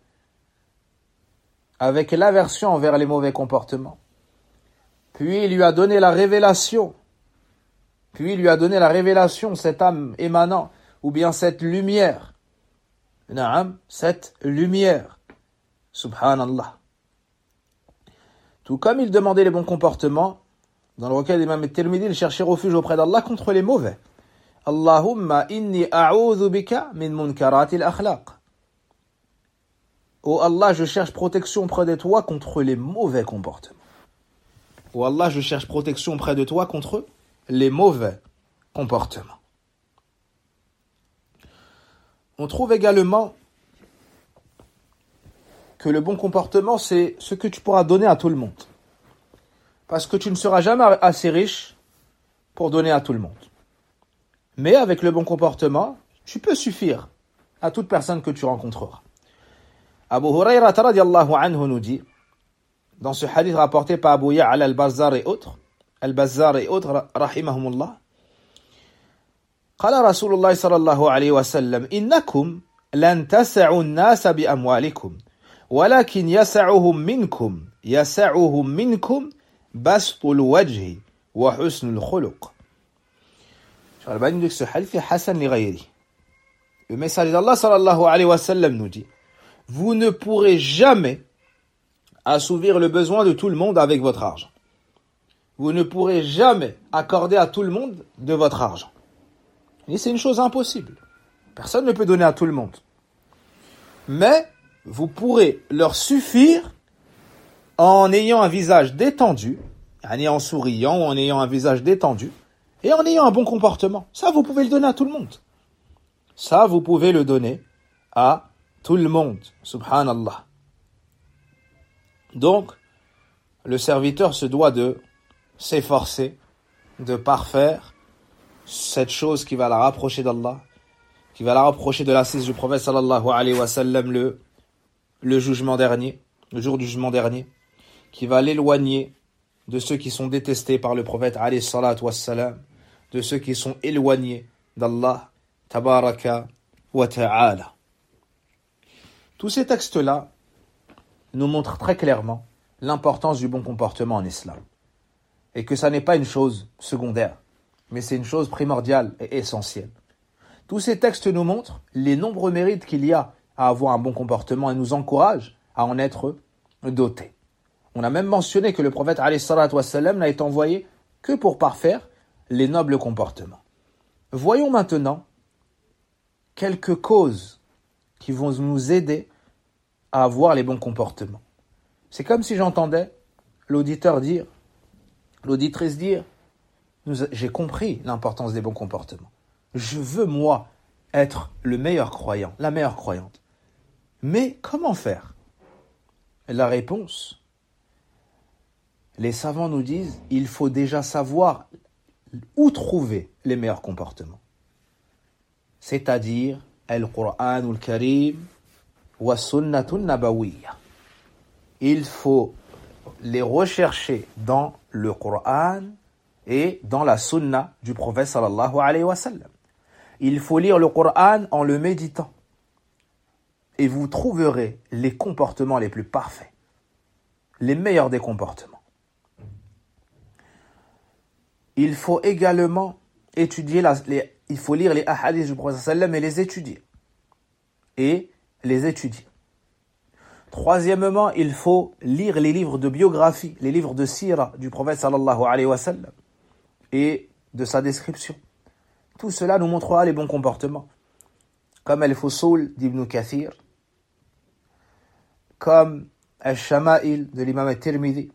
Avec l'aversion envers les mauvais comportements. Puis il lui a donné la révélation. Cette âme émanant, ou bien cette lumière. Naam, cette lumière. Subhanallah. Tout comme il demandait les bons comportements, dans le recueil d'Imam al-Tirmidhi, il cherchait refuge auprès d'Allah contre les mauvais. Allahumma inni a'udhu bika min munkarati al-akhlaq. Oh Allah, je cherche protection auprès de toi contre les mauvais comportements. Oh Allah, je cherche protection auprès de toi contre les mauvais comportements. On trouve également que le bon comportement, c'est ce que tu pourras donner à tout le monde. Parce que tu ne seras jamais assez riche pour donner à tout le monde. Mais avec le bon comportement, tu peux suffire à toute personne que tu rencontreras. Abu Huraira radiyallahu anhu nous dit, dans ce hadith rapporté par Abu Ya'la al-Bazzar et autres, rahimahumullah, قال رسول الله صلى الله عليه وسلم إنكم لن تسعوا الناس بأموالكم ولكن يسعهم منكم بسط الوجه وحسن الخلق. Al-Albani dit que ce hadith est Hassan li ghayri. Le messager d'Allah sallallahu alayhi wa sallam nous dit, vous ne pourrez jamais assouvir le besoin de tout le monde avec votre argent. Vous ne pourrez jamais accorder à tout le monde de votre argent. Et c'est une chose impossible. Personne ne peut donner à tout le monde. Mais vous pourrez leur suffire en ayant un visage détendu, en souriant ou en ayant un visage détendu, et en ayant un bon comportement. Ça, vous pouvez le donner à tout le monde. Ça, vous pouvez le donner à tout le monde. Subhanallah. Donc, le serviteur se doit de s'efforcer, de parfaire cette chose qui va la rapprocher d'Allah, qui va la rapprocher de l'assise du prophète sallallahu alayhi wa sallam le jugement dernier, le jour du jugement dernier, qui va l'éloigner de ceux qui sont détestés par le prophète alayhi salatu wassalam, de ceux qui sont éloignés d'Allah tabaraka wa ta'ala. Tous ces textes-là nous montrent très clairement l'importance du bon comportement en islam. Et que ça n'est pas une chose secondaire, mais c'est une chose primordiale et essentielle. Tous ces textes nous montrent les nombreux mérites qu'il y a à avoir un bon comportement et nous encouragent à en être dotés. On a même mentionné que le prophète alayhi salatu wassalam n'a été envoyé que pour parfaire les nobles comportements. Voyons maintenant quelques causes qui vont nous aider à avoir les bons comportements. C'est comme si j'entendais l'auditrice dire, j'ai compris l'importance des bons comportements. Je veux, moi, être le meilleur croyant, la meilleure croyante. Mais comment faire? La réponse, les savants nous disent, il faut déjà savoir où trouver les meilleurs comportements. C'est-à-dire, Al-Qur'an al-Karim wa Sunnatun Nabawiyya. Il faut les rechercher dans le Qur'an et dans la Sunna du prophète sallallahu alayhi wa sallam. Il faut lire le Qur'an en le méditant. et vous trouverez les comportements les plus parfaits, les meilleurs des comportements. Il faut également étudier il faut lire les ahadiths du prophète sallam et les étudier. Troisièmement, il faut lire les livres de biographie, les livres de sira du prophète sallallahu alayhi wa sallam et de sa description. Tout cela nous montrera les bons comportements, comme Al-Fusul d'Ibn Kathir, comme Al-Shama'il de l'imam Al-Tirmidhi,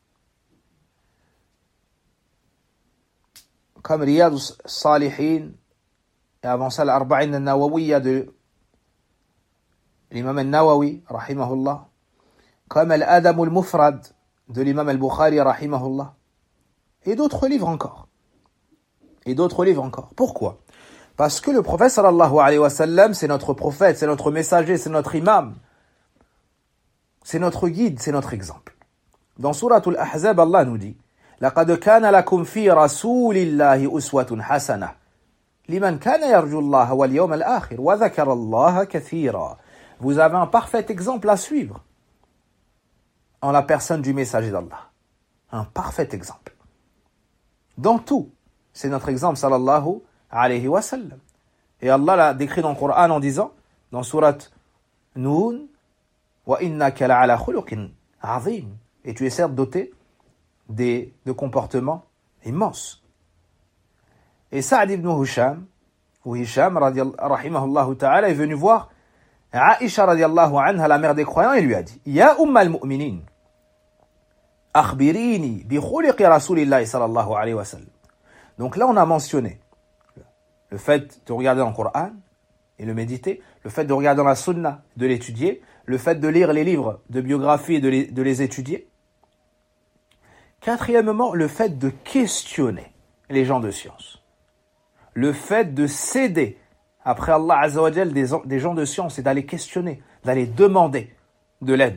comme Riyad al-Salihin, et avant ça l'Arba'in al-Nawawiyya de l'imam al-Nawawi, rahimahullah, comme Al-Adam al-Mufrad de l'imam al-Bukhari, rahimahullah, et d'autres livres encore. Pourquoi? Parce que le prophète sallallahu alayhi wa sallam, c'est notre prophète, c'est notre messager, c'est notre imam, c'est notre guide, c'est notre exemple. Dans Surat Al-Ahzab, Allah nous dit لَقَدْ كَانَ لَكُمْ فِي رَسُولِ اللَّهِ أُسْوَةٌ حَسَنَةٌ لِمَنْ كَانَ يَرْجُو اللَّهَ وَالْيَوْمَ الْآخِرَ وَذَكَرَ اللَّهَ كَثِيرًا. Vous avez un parfait exemple à suivre en la personne du messager d'Allah. Un parfait exemple. Dans tout, c'est notre exemple, sallallahu alayhi wa sallam. Et Allah l'a décrit dans le Coran en disant, dans Surat Noun, وَإِنَّكَ لَعَلَى خُلُقٍ عَظِيمٍ. Et tu es certes doté de comportements immenses. Et Sa'd ibn Hisham, rahimahullah ta'ala, est venu voir Aïcha radiallahu anha, la mère des croyants, et lui a dit Ya umma al-mu'minin, akhbirini bi khuliqi rasulillahi sallallahu alayhi wa sallam. Donc là, on a mentionné le fait de regarder dans le Coran et le méditer, le fait de regarder dans la sunna, de l'étudier, le fait de lire les livres de biographie et de les étudier. Quatrièmement, le fait de questionner les gens de science. Le fait de céder après Allah Azza wa Jal des gens de science et d'aller questionner, d'aller demander de l'aide.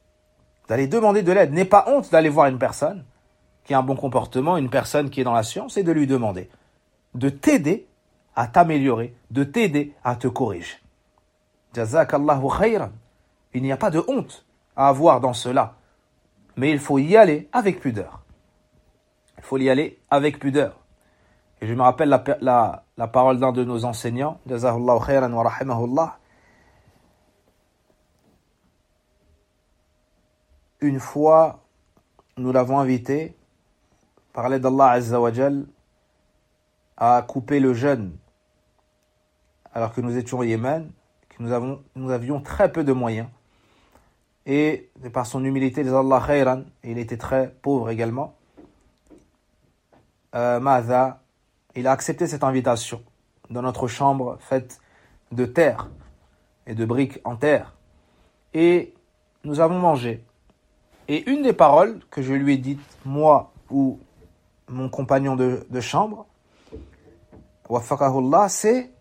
N'aie pas honte d'aller voir une personne qui a un bon comportement, une personne qui est dans la science, et de lui demander de t'aider à t'améliorer, de t'aider à te corriger. Jazakallahu khayran. Il n'y a pas de honte à avoir dans cela, mais il faut y aller avec pudeur. Et je me rappelle la parole d'un de nos enseignants, Jazahullahu khayran wa rahimahullah. Une fois, nous l'avons invité, par l'aide d'Allah Azza wa Jal, à couper le jeûne, alors que nous étions au Yémen, que nous avions très peu de moyens. Et par son humilité, Jazahullahu khayran, il était très pauvre également, il a accepté cette invitation dans notre chambre faite de terre et de briques en terre. Et nous avons mangé. Et une des paroles que je lui ai dites, moi ou mon compagnon de chambre, Waffaqahullah, c'est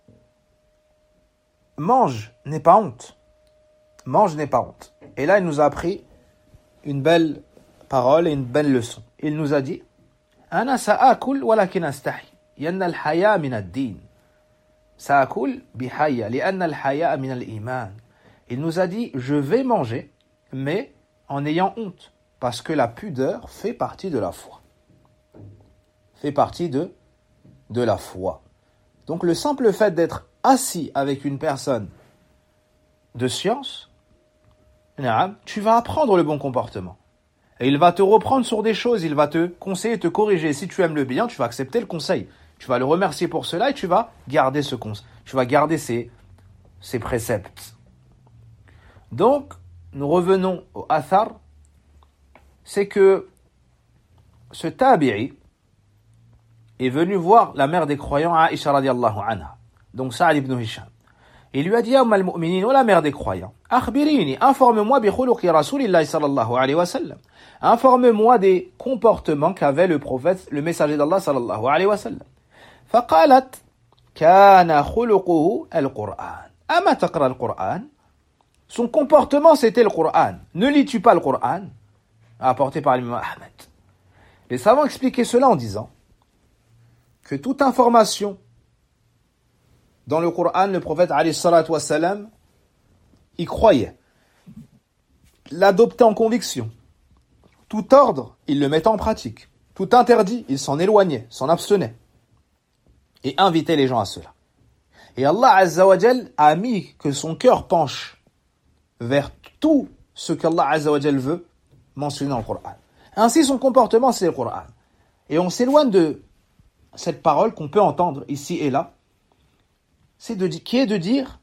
mange, n'aie pas honte. Mange, n'aie pas honte. Et là, il nous a appris une belle parole et une belle leçon. Il nous a dit Ana sa'akul walakin astahi. Yanna al-haya min ad-din. Sa'akul bihaya li'anna al-haya min al-iman. Il nous a dit je vais manger, mais en ayant honte, parce que la pudeur fait partie de la foi. Donc le simple fait d'être assis avec une personne de science, tu vas apprendre le bon comportement. Et il va te reprendre sur des choses, il va te conseiller, te corriger. Si tu aimes le bien, tu vas accepter le conseil. Tu vas le remercier pour cela et tu vas garder ce conseil. Tu vas garder ces préceptes. Donc, nous revenons au athar. C'est que ce tabi'i est venu voir la mère des croyants, Aïcha radiallahu anha. Donc, Sa'd ibn Hisham. Il lui a dit, Umma al-mu'minin, oh la mère des croyants, akhbirini, informe-moi bi khuluqi rasulillahi sallallahu alayhi wa sallam. Informe-moi des comportements qu'avait le prophète, le messager d'Allah sallallahu alayhi wa sallam. Faqalat, kana khuluquhu al-Qur'an. Ama taqra al-Qur'an. Son comportement, c'était le Qur'an. Ne lis-tu pas le Qur'an? Apporté par l'imam Ahmed. Les savants expliquaient cela en disant que toute information dans le Coran, le prophète alayhi salatu wassalam ils croyaient. L'adoptaient en conviction. Tout ordre, ils le mettaient en pratique. Tout interdit, ils s'en éloignaient, s'en abstenaient. Et invitaient les gens à cela. Et Allah Azza wa Jal a mis que son cœur penche vers tout ce qu'Allah Azza wa Jal veut mentionner dans le Coran. Ainsi, son comportement, c'est le Coran. Et on s'éloigne de cette parole qu'on peut entendre ici et là, qui est de dire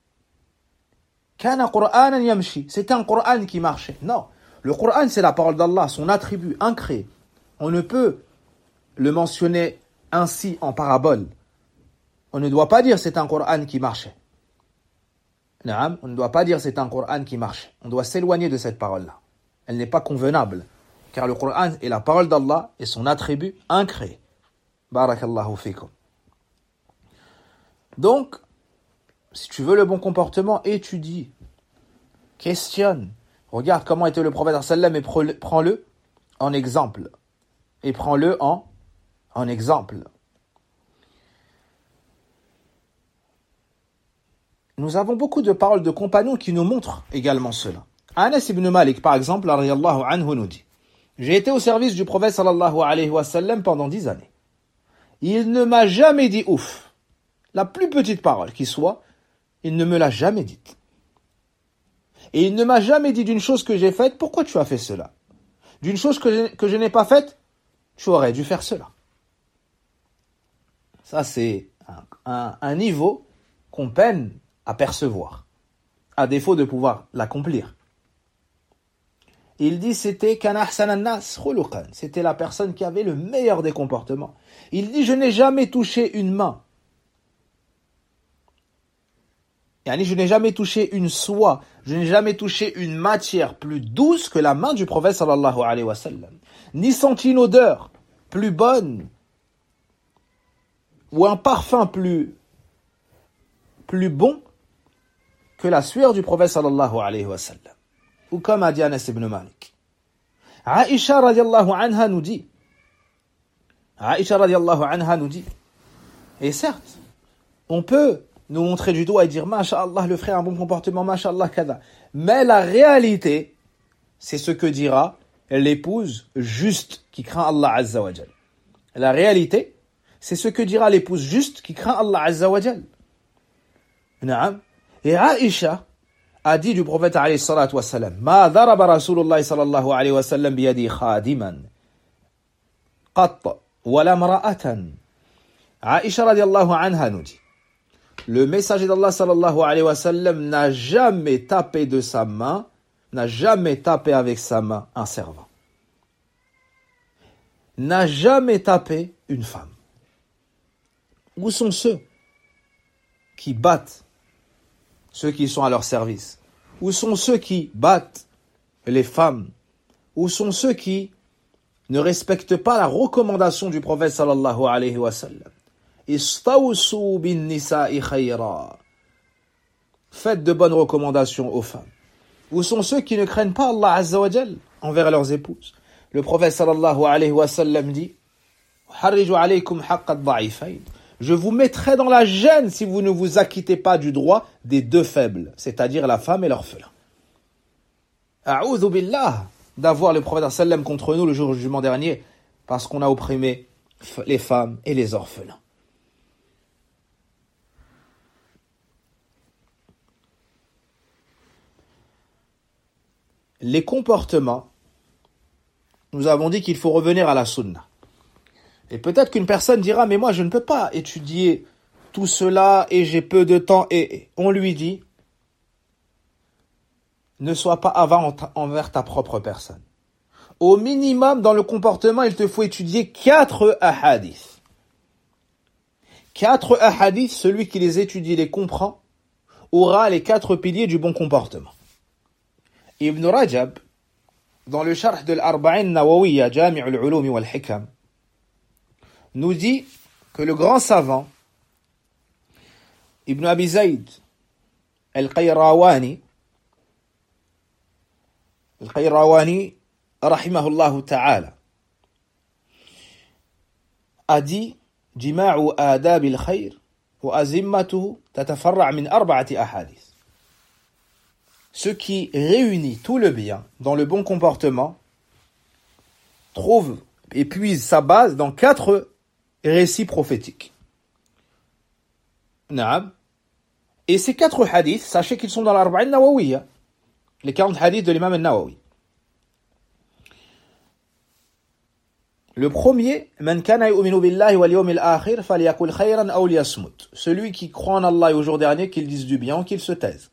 Kana Qur'anan yamshi. C'était un Coran qui marchait. Non, le Coran, c'est la parole d'Allah, son attribut incréé. On ne peut le mentionner ainsi en parabole. On ne doit pas dire c'est un Coran qui marchait. On ne doit pas dire c'est un Coran qui marchait. On doit s'éloigner de cette parole-là. Elle n'est pas convenable. Car le Coran est la parole d'Allah et son attribut incréé. Barakallahu fikum. Donc, si tu veux le bon comportement, étudie, questionne, regarde comment était le prophète sallam et prends-le en exemple. Et prends-le en exemple. Nous avons beaucoup de paroles de compagnons qui nous montrent également cela. Anas ibn Malik, par exemple, radiyallahu anhu, nous dit « J'ai été au service du prophète sallallahu alayhi wa sallam pendant 10 années. Il ne m'a jamais dit ouf. La plus petite parole qui soit, il ne me l'a jamais dite. Et il ne m'a jamais dit d'une chose que j'ai faite, pourquoi tu as fait cela? D'une chose que je n'ai pas faite, tu aurais dû faire cela. » Ça, c'est un niveau qu'on peine à percevoir, à défaut de pouvoir l'accomplir. Il dit c'était kana ahsanan nas khuluqan, c'était la personne qui avait le meilleur des comportements. Il dit je n'ai jamais touché une main. Je n'ai jamais touché une soie, je n'ai jamais touché une matière plus douce que la main du prophète sallallahu alayhi wa sallam, ni senti une odeur plus bonne ou un parfum plus bon que la sueur du prophète sallallahu alayhi wa sallam. Ou comme a dit Anas ibn Malik. Aïcha radiallahu anha nous dit, et certes, on peut nous montrer du doigt et dire, Masha'Allah, le frère a un bon comportement, Masha'Allah, kada. Mais la réalité, c'est ce que dira l'épouse juste qui craint Allah Azza wa Jal. La réalité, c'est ce que dira l'épouse juste qui craint Allah Azza wa Jal. Naam. Et Aïcha a dit du prophète alayhi salatu wassalam, Ma dharaba Rasulullah sallallahu alayhi wa sallam biyadi khadiman, qat, wala mara'atan. Aïcha radiallahu anha nous dit, le messager d'Allah sallallahu alayhi wa sallam n'a jamais tapé de sa main, n'a jamais tapé avec sa main un servant. N'a jamais tapé une femme. Où sont ceux qui battent ceux qui sont à leur service? Où sont ceux qui battent les femmes? Où sont ceux qui ne respectent pas la recommandation du prophète sallallahu alayhi wa sallam? Istawsu bin nisa'i khayra. Faites de bonnes recommandations aux femmes. Où sont ceux qui ne craignent pas Allah Azza wa Jal envers leurs épouses? Le prophète sallallahu alayhi wa sallam dit Harriju alaykum haqqa ad-da'ifayn. Je vous mettrai dans la gêne si vous ne vous acquittez pas du droit des deux faibles, c'est-à-dire la femme et l'orphelin. A'udhu billah d'avoir le prophète sallam contre nous le jour du jugement dernier parce qu'on a opprimé les femmes et les orphelins. Les comportements, nous avons dit qu'il faut revenir à la sunna. Et peut-être qu'une personne dira, mais moi je ne peux pas étudier tout cela et j'ai peu de temps. Et on lui dit, ne sois pas avare envers ta propre personne. Au minimum, dans le comportement, il te faut étudier 4 ahadiths. 4 ahadiths, celui qui les étudie et les comprend, aura les 4 piliers du bon comportement. Ibn Rajab, dans le Sharh de l'Arba'in Nawawiyya, Jami' al-Ulum wal-Hikam, nous dit que le grand savant, Ibn Abi Zayd al-Qayrawani, rahimahullah ta'ala, a dit Jima'u adab al-khayr wa azimmatuhu tatafarra' min 4 ahadith. ce qui réunit tout le bien dans le bon comportement trouve et puise sa base dans 4 récits prophétiques. Naam. Et ces 4 hadiths, sachez qu'ils sont dans l'Arba'in Nawawiyya, les 40 hadiths de l'imam al-Nawawi. Le premier, Man kana yu'minu billahi wal yawmil akhir falyakul khayran aw liyasmut. Celui qui croit en Allah et au jour dernier, qu'il dise du bien ou qu'il se taise.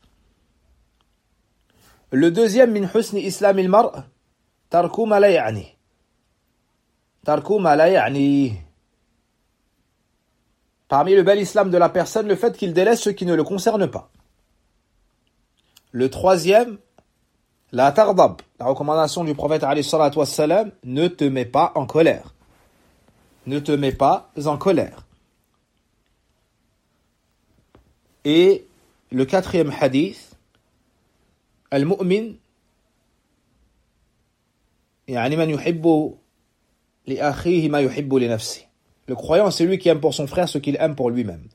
Le deuxième, min husni islamil mar' tarku ma la ya'ni. Tarku ma la ya'ni. Parmi le bel islam de la personne, le fait qu'il délaisse ce qui ne le concerne pas. Le troisième, la tardab, la recommandation du prophète alayhi salatu wassalam, ne te mets pas en colère. Ne te mets pas en colère. Et le quatrième hadith, al-mu'min, yani man yuhibbu li akhihi ma yuhibbu li nafsi. Le croyant, c'est lui qui aime pour son frère ce qu'il aime pour lui-même.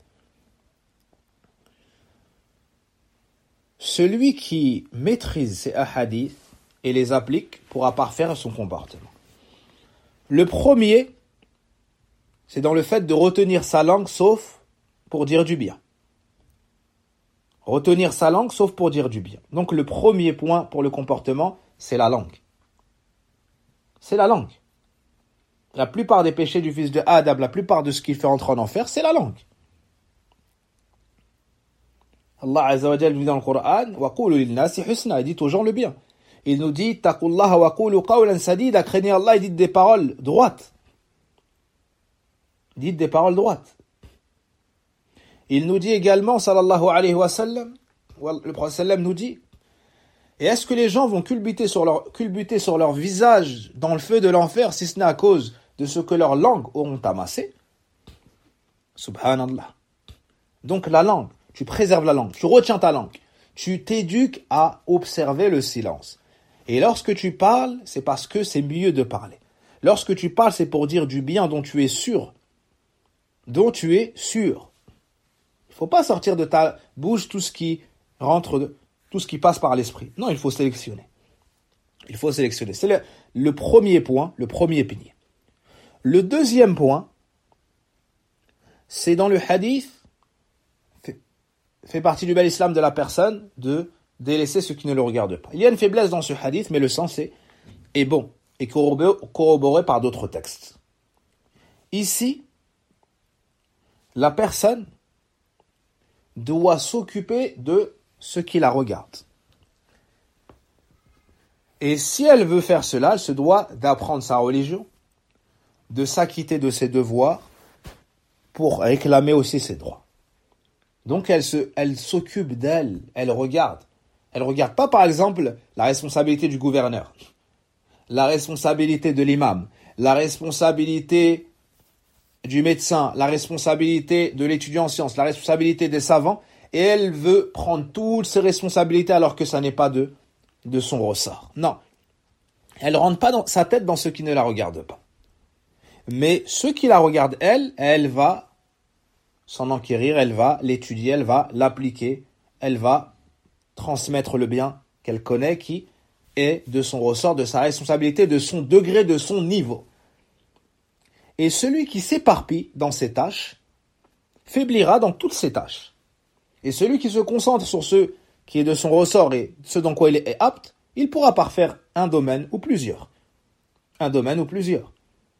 Celui qui maîtrise ces hadiths et les applique pourra parfaire son comportement. Le premier, c'est dans le fait de retenir sa langue sauf pour dire du bien. Retenir sa langue sauf pour dire du bien. Donc le premier point pour le comportement, c'est la langue. C'est la langue. La plupart des péchés du fils de Adam, la plupart de ce qu'il fait entrer en enfer, c'est la langue. Allah Azza wa Jalla dit dans le Coran, wa qulu lin-nasi husna, dit aux gens le bien. Il nous dit taqullaha wa qulu qawlan sadida, craignez Allah et dites des paroles droites. Dites des paroles droites. Il nous dit également sallallahu alayhi wa sallam, le prophète sallam nous dit, et est-ce que les gens vont culbuter sur leur visage dans le feu de l'enfer si ce n'est à cause de ce que leurs langues auront amassé? Subhanallah. Donc la langue, tu préserves la langue, tu retiens ta langue, tu t'éduques à observer le silence. Et lorsque tu parles, c'est parce que c'est mieux de parler. Lorsque tu parles, c'est pour dire du bien dont tu es sûr. Dont tu es sûr. Il ne faut pas sortir de ta bouche tout ce qui rentre, tout ce qui passe par l'esprit. Non, il faut sélectionner. Il faut sélectionner. C'est le premier point, le premier pilier. Le deuxième point, c'est dans le hadith, fait partie du bel islam de la personne, de délaisser ce qui ne le regarde pas. Il y a une faiblesse dans ce hadith, mais le sens est bon, et corroboré par d'autres textes. Ici, la personne doit s'occuper de ce qui la regarde. Et si elle veut faire cela, elle se doit d'apprendre sa religion, de s'acquitter de ses devoirs, pour réclamer aussi ses droits. Donc elle s'occupe d'elle, elle regarde. Elle regarde pas par exemple la responsabilité du gouverneur, la responsabilité de l'imam, la responsabilité du médecin, la responsabilité de l'étudiant en sciences, la responsabilité des savants, et elle veut prendre toutes ses responsabilités alors que ça n'est pas de son ressort. Non. Elle ne rentre pas sa tête dans ce qui ne la regarde pas. Mais ce qui la regarde, elle va s'en enquérir, elle va l'étudier, elle va l'appliquer, elle va transmettre le bien qu'elle connaît, qui est de son ressort, de sa responsabilité, de son degré, de son niveau. Et celui qui s'éparpille dans ses tâches faiblira dans toutes ses tâches. Et celui qui se concentre sur ce qui est de son ressort et ce dans quoi il est apte, il pourra parfaire un domaine ou plusieurs. Un domaine ou plusieurs.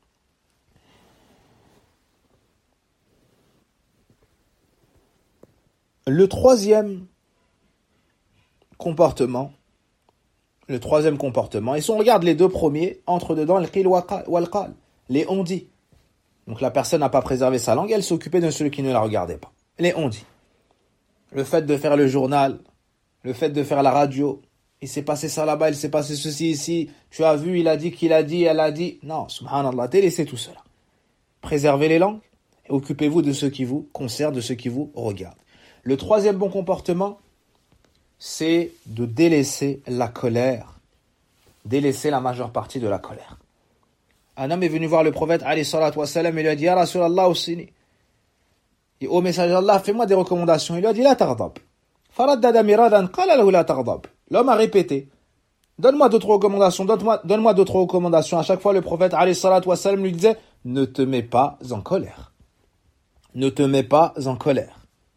Le troisième comportement, et si on regarde les deux premiers, entre dedans le qil wal qal, les on-dit. Donc la personne n'a pas préservé sa langue, elle s'occupait de celui qui ne la regardait pas. Les on-dit. Le fait de faire le journal, le fait de faire la radio, il s'est passé ça là-bas, il s'est passé ceci ici, tu as vu, il a dit qu'il a dit, elle a dit. Non, subhanallah, délaissez tout cela. Préservez les langues et occupez-vous de ce qui vous concerne, de ce qui vous regarde. Le troisième bon comportement, c'est de délaisser la colère. Délaisser la majeure partie de la colère. Un homme est venu voir le prophète, alayhi salatu wassalam, et lui a dit, Ya Rasulallah usini. Et ô messager d'Allah, fais-moi des recommandations. Il lui a dit, la taghdab. Faraddada miradan, qala lahu la taghdab. L'homme a répété. Donne-moi d'autres recommandations, donne-moi d'autres recommandations. À chaque fois, le prophète, alayhi salatu wassalam, lui disait, ne te mets pas en colère. Ne te mets pas en colère.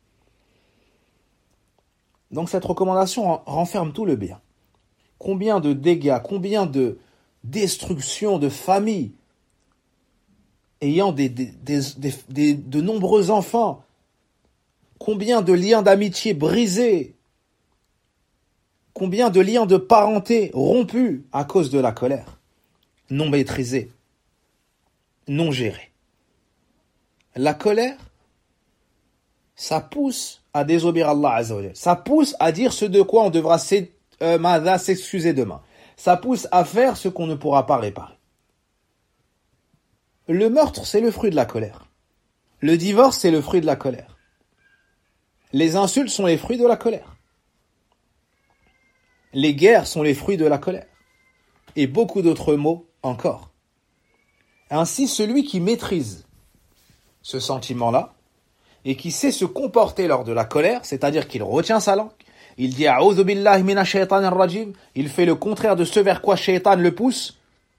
Donc cette recommandation renferme tout le bien. Combien de dégâts, combien de destruction de familles ayant de nombreux enfants, combien de liens d'amitié brisés, combien de liens de parenté rompus à cause de la colère, non maîtrisée, non gérée. La colère, ça pousse à désobéir à Allah Azza wa Jal. Ça pousse à dire ce de quoi on devra s'excuser demain. Ça pousse à faire ce qu'on ne pourra pas réparer. Le meurtre, c'est le fruit de la colère. Le divorce, c'est le fruit de la colère. Les insultes sont les fruits de la colère. Les guerres sont les fruits de la colère. Et beaucoup d'autres mots encore. Ainsi, celui qui maîtrise ce sentiment-là et qui sait se comporter lors de la colère, c'est-à-dire qu'il retient sa langue, il dit « A'udhu billahi minash shaytanir rajim », il fait le contraire de ce vers quoi Shaytan le pousse,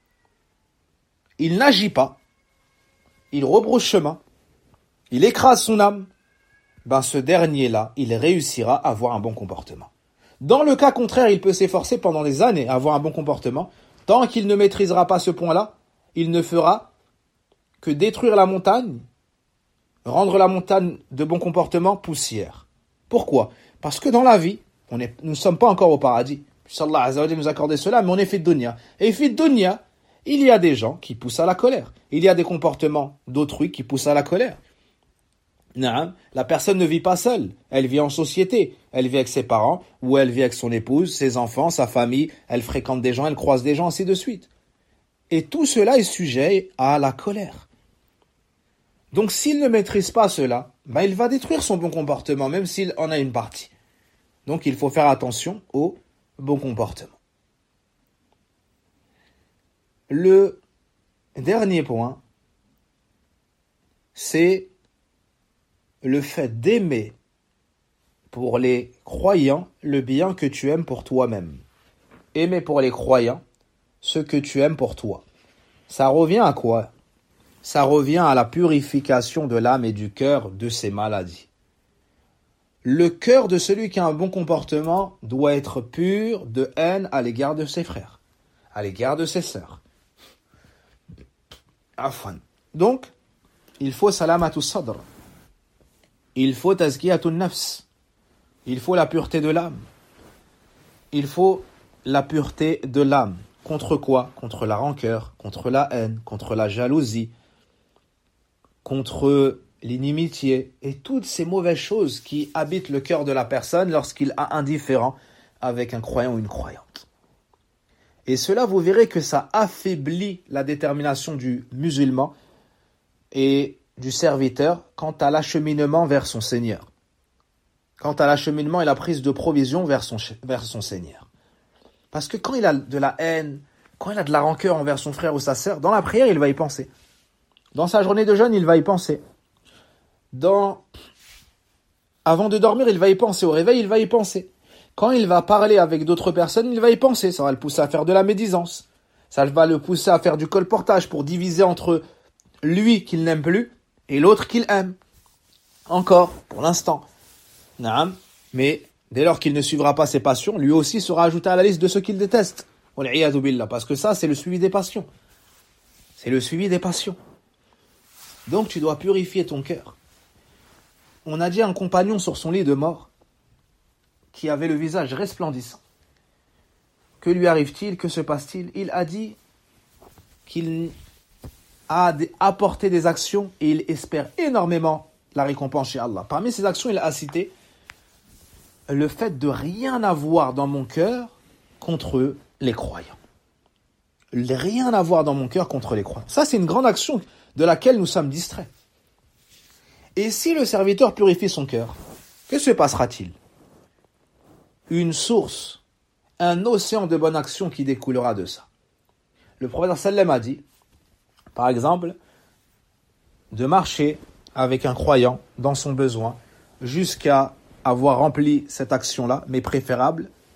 il n'agit pas, il rebrousse chemin, il écrase son âme, ben ce dernier-là, il réussira à avoir un bon comportement. Dans le cas contraire, il peut s'efforcer pendant des années à avoir un bon comportement. Tant qu'il ne maîtrisera pas ce point-là, il ne fera que détruire la montagne, rendre la montagne de bon comportement poussière. Pourquoi ? Parce que dans la vie, nous ne sommes pas encore au paradis. Allah Azza wa Jalla nous a accordé cela, mais on est fait de dunya. Et fait de dunya, il y a des gens qui poussent à la colère. Il y a des comportements d'autrui qui poussent à la colère. Non, la personne ne vit pas seule, elle vit en société, elle vit avec ses parents, ou elle vit avec son épouse, ses enfants, sa famille, elle fréquente des gens, elle croise des gens, ainsi de suite. Et tout cela est sujet à la colère. Donc s'il ne maîtrise pas cela, ben il va détruire son bon comportement, même s'il en a une partie. Donc il faut faire attention au bon comportement. Le dernier point, c'est le fait d'aimer pour les croyants le bien que tu aimes pour toi-même. Aimer pour les croyants ce que tu aimes pour toi. Ça revient à quoi ? Ça revient à la purification de l'âme et du cœur de ces maladies. Le cœur de celui qui a un bon comportement doit être pur de haine à l'égard de ses frères, à l'égard de ses sœurs. Afwan. Donc, il faut salamatu sadr. Il faut tazkiyatun nafs. Il faut la pureté de l'âme. Il faut la pureté de l'âme. Contre quoi ? Contre la rancœur, contre la haine, contre la jalousie, contre l'inimitié et toutes ces mauvaises choses qui habitent le cœur de la personne lorsqu'il est indifférent avec un croyant ou une croyante. Et cela, vous verrez que ça affaiblit la détermination du musulman et du serviteur quant à l'acheminement vers son Seigneur. Quant à l'acheminement et la prise de provision vers son Seigneur. Parce que quand il a de la haine, quand il a de la rancœur envers son frère ou sa sœur, dans la prière, il va y penser. Dans sa journée de jeûne, il va y penser. Avant de dormir, il va y penser. Au réveil, il va y penser. Quand il va parler avec d'autres personnes, il va y penser. Ça va le pousser à faire de la médisance. Ça va le pousser à faire du colportage pour diviser entre lui qu'il n'aime plus et l'autre qu'il aime. Encore, pour l'instant. Naam. Mais dès lors qu'il ne suivra pas ses passions, lui aussi sera ajouté à la liste de ceux qu'il déteste. Parce que ça, c'est le suivi des passions. C'est le suivi des passions. Donc tu dois purifier ton cœur. On a dit à un compagnon sur son lit de mort, qui avait le visage resplendissant. Que lui arrive-t-il ? Que se passe-t-il ? Il a dit qu'il a apporté des actions et il espère énormément la récompense chez Allah. Parmi ces actions, il a cité le fait de rien avoir dans mon cœur contre les croyants. Rien avoir dans mon cœur contre les croyants. Ça, c'est une grande action de laquelle nous sommes distraits. Et si le serviteur purifie son cœur, que se passera-t-il ? Une source, un océan de bonnes actions qui découlera de ça. Le prophète sallam a dit, par exemple, de marcher avec un croyant dans son besoin jusqu'à avoir rempli cette action-là, mais préférable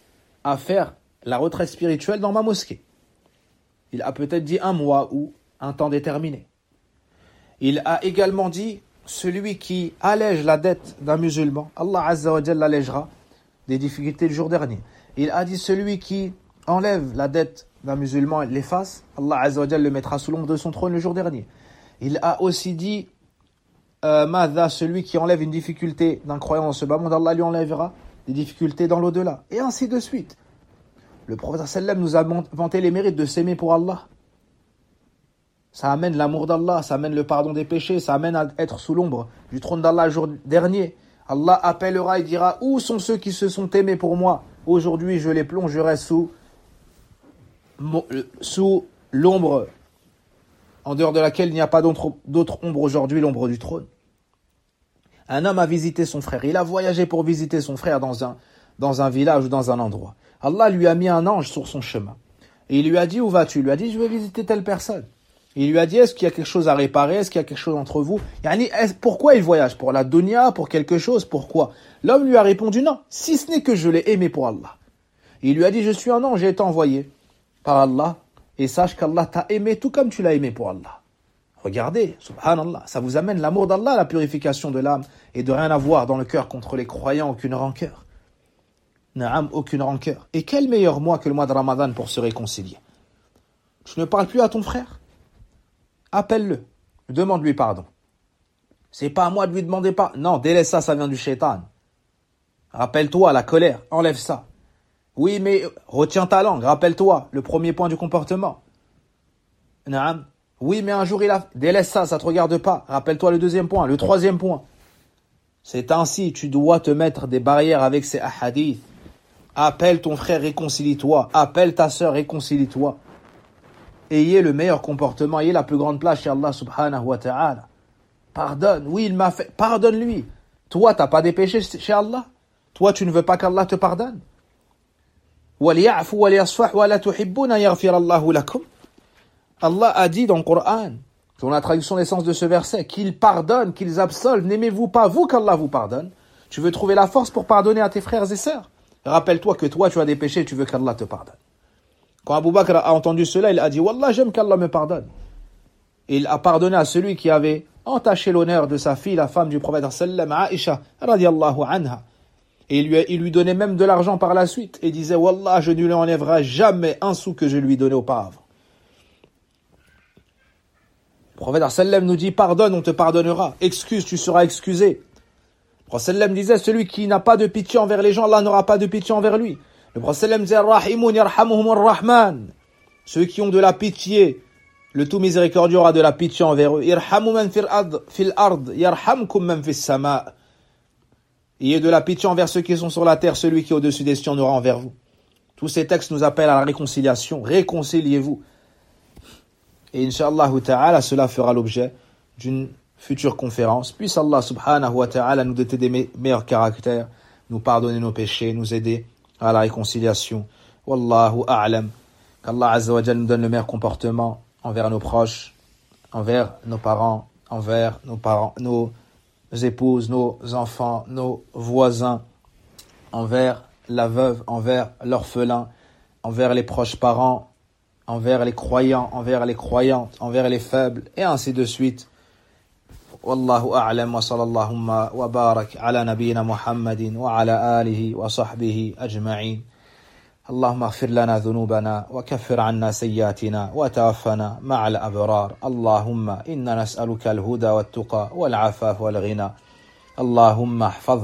à faire la retraite spirituelle dans ma mosquée. Il a peut-être dit 1 mois ou un temps déterminé. Il a également dit, celui qui allège la dette d'un musulman, Allah Azza wa Jalla l'allègera des difficultés le jour dernier. Il a dit, celui qui enlève la dette d'un musulman et l'efface, Allah Azza wa Jalla le mettra sous l'ombre de son trône le jour dernier. Il a aussi dit, Madha, celui qui enlève une difficulté d'un croyant dans ce bas monde, Allah lui enlèvera des difficultés dans l'au-delà. Et ainsi de suite. Le prophète sallam nous a vanté les mérites de s'aimer pour Allah. Ça amène l'amour d'Allah, ça amène le pardon des péchés, ça amène à être sous l'ombre du trône d'Allah le jour dernier. Allah appellera et dira, où sont ceux qui se sont aimés pour moi? Aujourd'hui, je les plongerai sous l'ombre en dehors de laquelle il n'y a pas d'autre ombre aujourd'hui, l'ombre du trône. Un homme a visité son frère. Il a voyagé pour visiter son frère dans un village ou dans un endroit. Allah lui a mis un ange sur son chemin. Et il lui a dit, où vas-tu? Il lui a dit, je vais visiter telle personne. Et il lui a dit, est-ce qu'il y a quelque chose à réparer? Est-ce qu'il y a quelque chose entre vous? Pourquoi il voyage? Pour la dunya? Pour quelque chose? Pourquoi? L'homme lui a répondu, non, si ce n'est que je l'ai aimé pour Allah. Et il lui a dit, je suis un ange, j'ai été envoyé par Allah. Et sache qu'Allah t'a aimé tout comme tu l'as aimé pour Allah. Regardez, subhanallah, ça vous amène l'amour d'Allah, la purification de l'âme, et de rien avoir dans le cœur contre les croyants, aucune rancœur. Naam, aucune rancœur. Et quel meilleur mois que le mois de Ramadan pour se réconcilier? Tu ne parles plus à ton frère? Appelle-le, demande-lui pardon. C'est pas à moi de lui demander pas. Non, délaisse ça, ça vient du shaitan. Rappelle-toi la colère, enlève ça. Oui, mais retiens ta langue, rappelle-toi le premier point du comportement. Naam. Oui, mais un jour il a... Délaisse ça, ça te regarde pas. Rappelle-toi le deuxième point, le troisième point. C'est ainsi, tu dois te mettre des barrières avec ces ahadiths. Appelle ton frère, réconcilie-toi. Appelle ta sœur, réconcilie-toi. Ayez le meilleur comportement, ayez la plus grande place chez Allah subhanahu wa ta'ala. Pardonne, oui, il m'a fait... Pardonne-lui. Toi, t'as pas des péchés chez Allah? Toi, tu ne veux pas qu'Allah te pardonne? وَلْيَعْفُوا وَلْيَصْفَحُوا وَلَا تُحِبُّونَ يَغْفِرَ اللَّهُ لَكُمْ. Allah a dit dans le Coran, dans la traduction des sens de ce verset, qu'ils pardonnent, qu'ils absolvent. N'aimez-vous pas, vous, qu'Allah vous pardonne? Tu veux trouver la force pour pardonner à tes frères et sœurs? Rappelle-toi que toi, tu as des péchés, tu veux qu'Allah te pardonne. Quand Abu Bakr a entendu cela, il a dit, Wallah, j'aime qu'Allah me pardonne. Et il a pardonné à celui qui avait entaché l'honneur de sa fille, la femme du prophète sallam, Aïcha, radiyallahu anha. Et il lui donnait même de l'argent par la suite. Et disait, Wallah, je ne lui enlèverai jamais un sou que je lui donnais auparavant. Le prophète sallam nous dit, pardonne, on te pardonnera. Excuse, tu seras excusé. Le prophète sallam disait, celui qui n'a pas de pitié envers les gens, Allah n'aura pas de pitié envers lui. Le prophète sallam disait, Rahimun yarhamuhumur rahman. Ceux qui ont de la pitié, le tout miséricordieux aura de la pitié envers eux. Irhamu man fil ard, yarhamkum man fis sama'. Ayez de la pitié envers ceux qui sont sur la terre, celui qui est au-dessus des cieux en aura envers vous. Tous ces textes nous appellent à la réconciliation. Réconciliez-vous. Et Inch'Allah ta'ala, cela fera l'objet d'une future conférence. Puisse Allah subhanahu wa ta'ala nous doter des meilleurs caractères, nous pardonner nos péchés, nous aider à la réconciliation. Wallahu a'lam. Qu'Allah azza wa jalla nous donne le meilleur comportement envers nos proches, envers nos parents, nos épouses, nos enfants, nos voisins, envers la veuve, envers l'orphelin, envers les proches parents, envers les croyants, envers les croyantes, envers les faibles, et ainsi de suite. Wallahu a'lam wa sallallahu wa barak ala nabiyyina Muhammadin wa ala alihi wa sahbihi ajma'in. اللهم اغفر لنا ذنوبنا وكفر عنا سيئاتنا وتوفنا مع الأبرار. اللهم إنا نسألك الهدى والتقى والعفاف والغنى. اللهم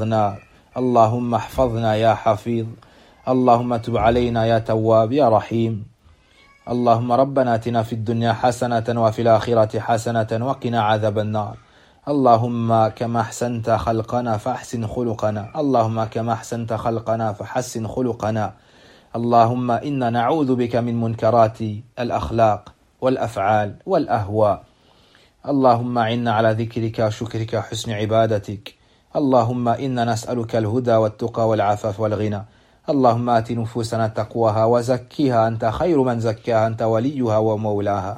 احفظنا يا حفيظ. اللهم تب علينا يا تواب يا رحيم. اللهم ربنا آتنا في الدنيا حسنة وفي الآخرة حسنة وقنا عذاب النار. اللهم كما أحسنت خلقنا فأحسن خلقنا. اللهم كما أحسنت خلقنا فحسن خلقنا. اللهم إنا نعوذ بك من منكرات الأخلاق والأفعال والأهواء. اللهم عنا على ذكرك وشكرك وحسن عبادتك. اللهم إنا نسألك الهدى والتقى والعفاف والغنى. اللهم آت نفوسنا تقواها وزكها أنت خير من زكاها أنت وليها ومولاها.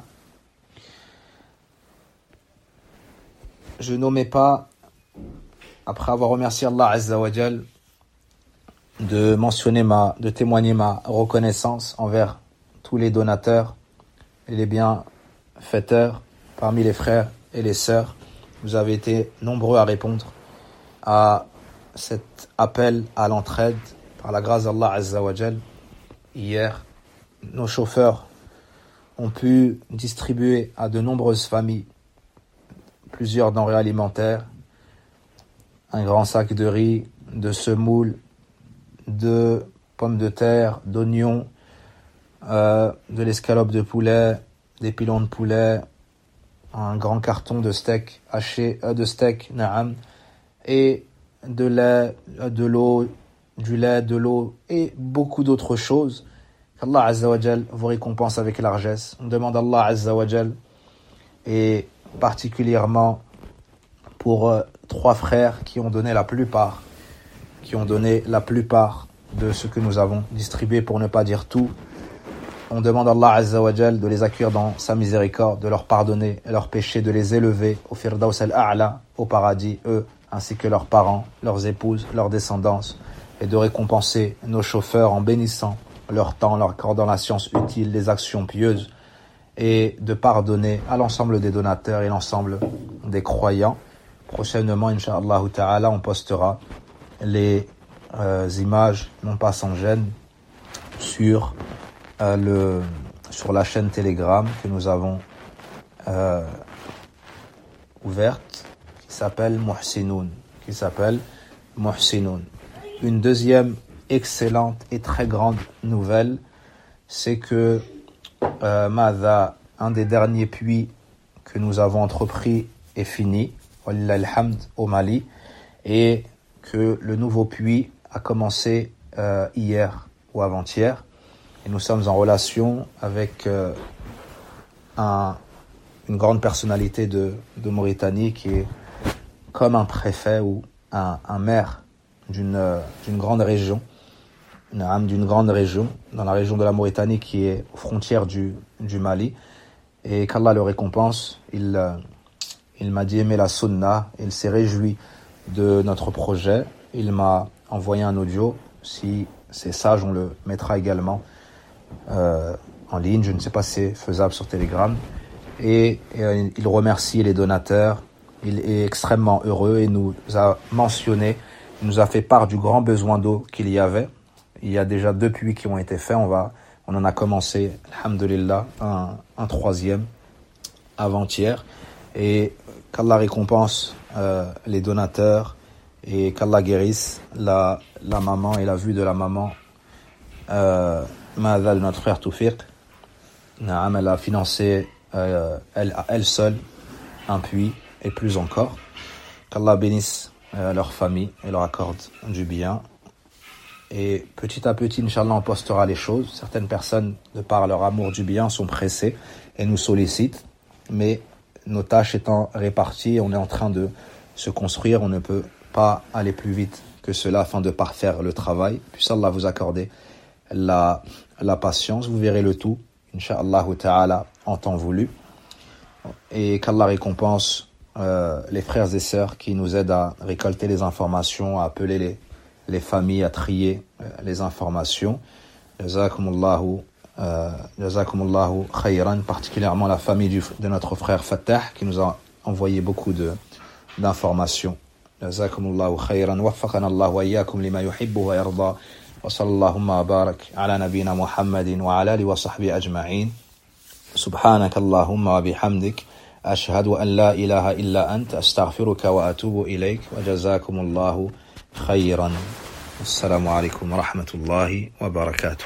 Je n'omets pas, après avoir remercié Allah Azza wa Jal, de témoigner ma reconnaissance envers tous les donateurs et les bienfaiteurs parmi les frères et les sœurs. Vous avez été nombreux à répondre à cet appel à l'entraide par la grâce d'Allah Azza wa Jal. Hier, nos chauffeurs ont pu distribuer à de nombreuses familles plusieurs denrées alimentaires, un grand sac de riz, de semoule, de pommes de terre, d'oignons, de l'escalope de poulet, des pilons de poulet, un grand carton de steak haché, na'am, et de lait, de l'eau, du lait, de l'eau et beaucoup d'autres choses. Qu'Allah Azza wa Jal vous récompense avec largesse. On demande à Allah Azza wa Jal, et particulièrement pour 3 frères qui ont donné la plupart de ce que nous avons distribué, pour ne pas dire tout. On demande à Allah Azza wa Jal de les accueillir dans sa miséricorde, de leur pardonner leurs péchés, de les élever au Firdaus al-A'la, au paradis, eux, ainsi que leurs parents, leurs épouses, leurs descendants, et de récompenser nos chauffeurs en bénissant leur temps, leur accordant la science utile, les actions pieuses, et de pardonner à l'ensemble des donateurs et l'ensemble des croyants. Prochainement, Inch'Allah Ta'ala, on postera les images, non pas sans gêne, sur la chaîne Telegram que nous avons ouverte, qui s'appelle Muhsinoun. Une deuxième excellente et très grande nouvelle, c'est que un des derniers puits que nous avons entrepris est fini, walillah alhamd, au Mali, et que le nouveau puits a commencé hier ou avant-hier, et nous sommes en relation avec une grande personnalité de Mauritanie qui est comme un préfet ou un maire d'une grande région, dans la région de la Mauritanie qui est aux frontières du Mali, et qu'Allah le récompense. Il m'a dit aimer la sunna, il s'est réjoui de notre projet, il m'a envoyé un audio, si c'est sage on le mettra également en ligne, je ne sais pas si c'est faisable sur Telegram, et il remercie les donateurs, il est extrêmement heureux et nous a mentionné, il nous a fait part du grand besoin d'eau qu'il y avait. Il y a déjà 2 puits qui ont été faits, on en a commencé, alhamdulillah, un 3e avant-hier, et qu'Allah récompense les donateurs, et qu'Allah guérisse la maman et la vue de la maman de notre frère Toufiq. Elle a financé elle seule un puits et plus encore. Qu'Allah bénisse leur famille et leur accorde du bien. Et petit à petit, Inch'Allah, on postera les choses. Certaines personnes, de par leur amour du bien, sont pressées et nous sollicitent. Mais nos tâches étant réparties, on est en train de se construire. On ne peut pas aller plus vite que cela afin de parfaire le travail. Puisse Allah vous accorder la patience. Vous verrez le tout, Inch'Allah Ta'ala, en temps voulu. Et qu'Allah récompense les frères et sœurs qui nous aident à récolter les informations, à appeler les familles, à trier les informations. Jazakumullahu khayran, particulièrement la famille de notre frère Fattah qui nous a envoyé beaucoup d'informations. Jazakumullahu khayran, waffaqana Allah wa iyyakum lima yuhibbu wa yarda, wa sallallahu wa barak ala nabiyyina Muhammadin wa ala alihi wa sahbihi ajma'in. Subhanakallahumma wa bihamdik, ashhadu an la ilaha illa anta, astaghfiruka wa atubu ilayk, wa jazakumullahu khayran. Assalamu alaikum wa rahmatullahi wa barakatuh.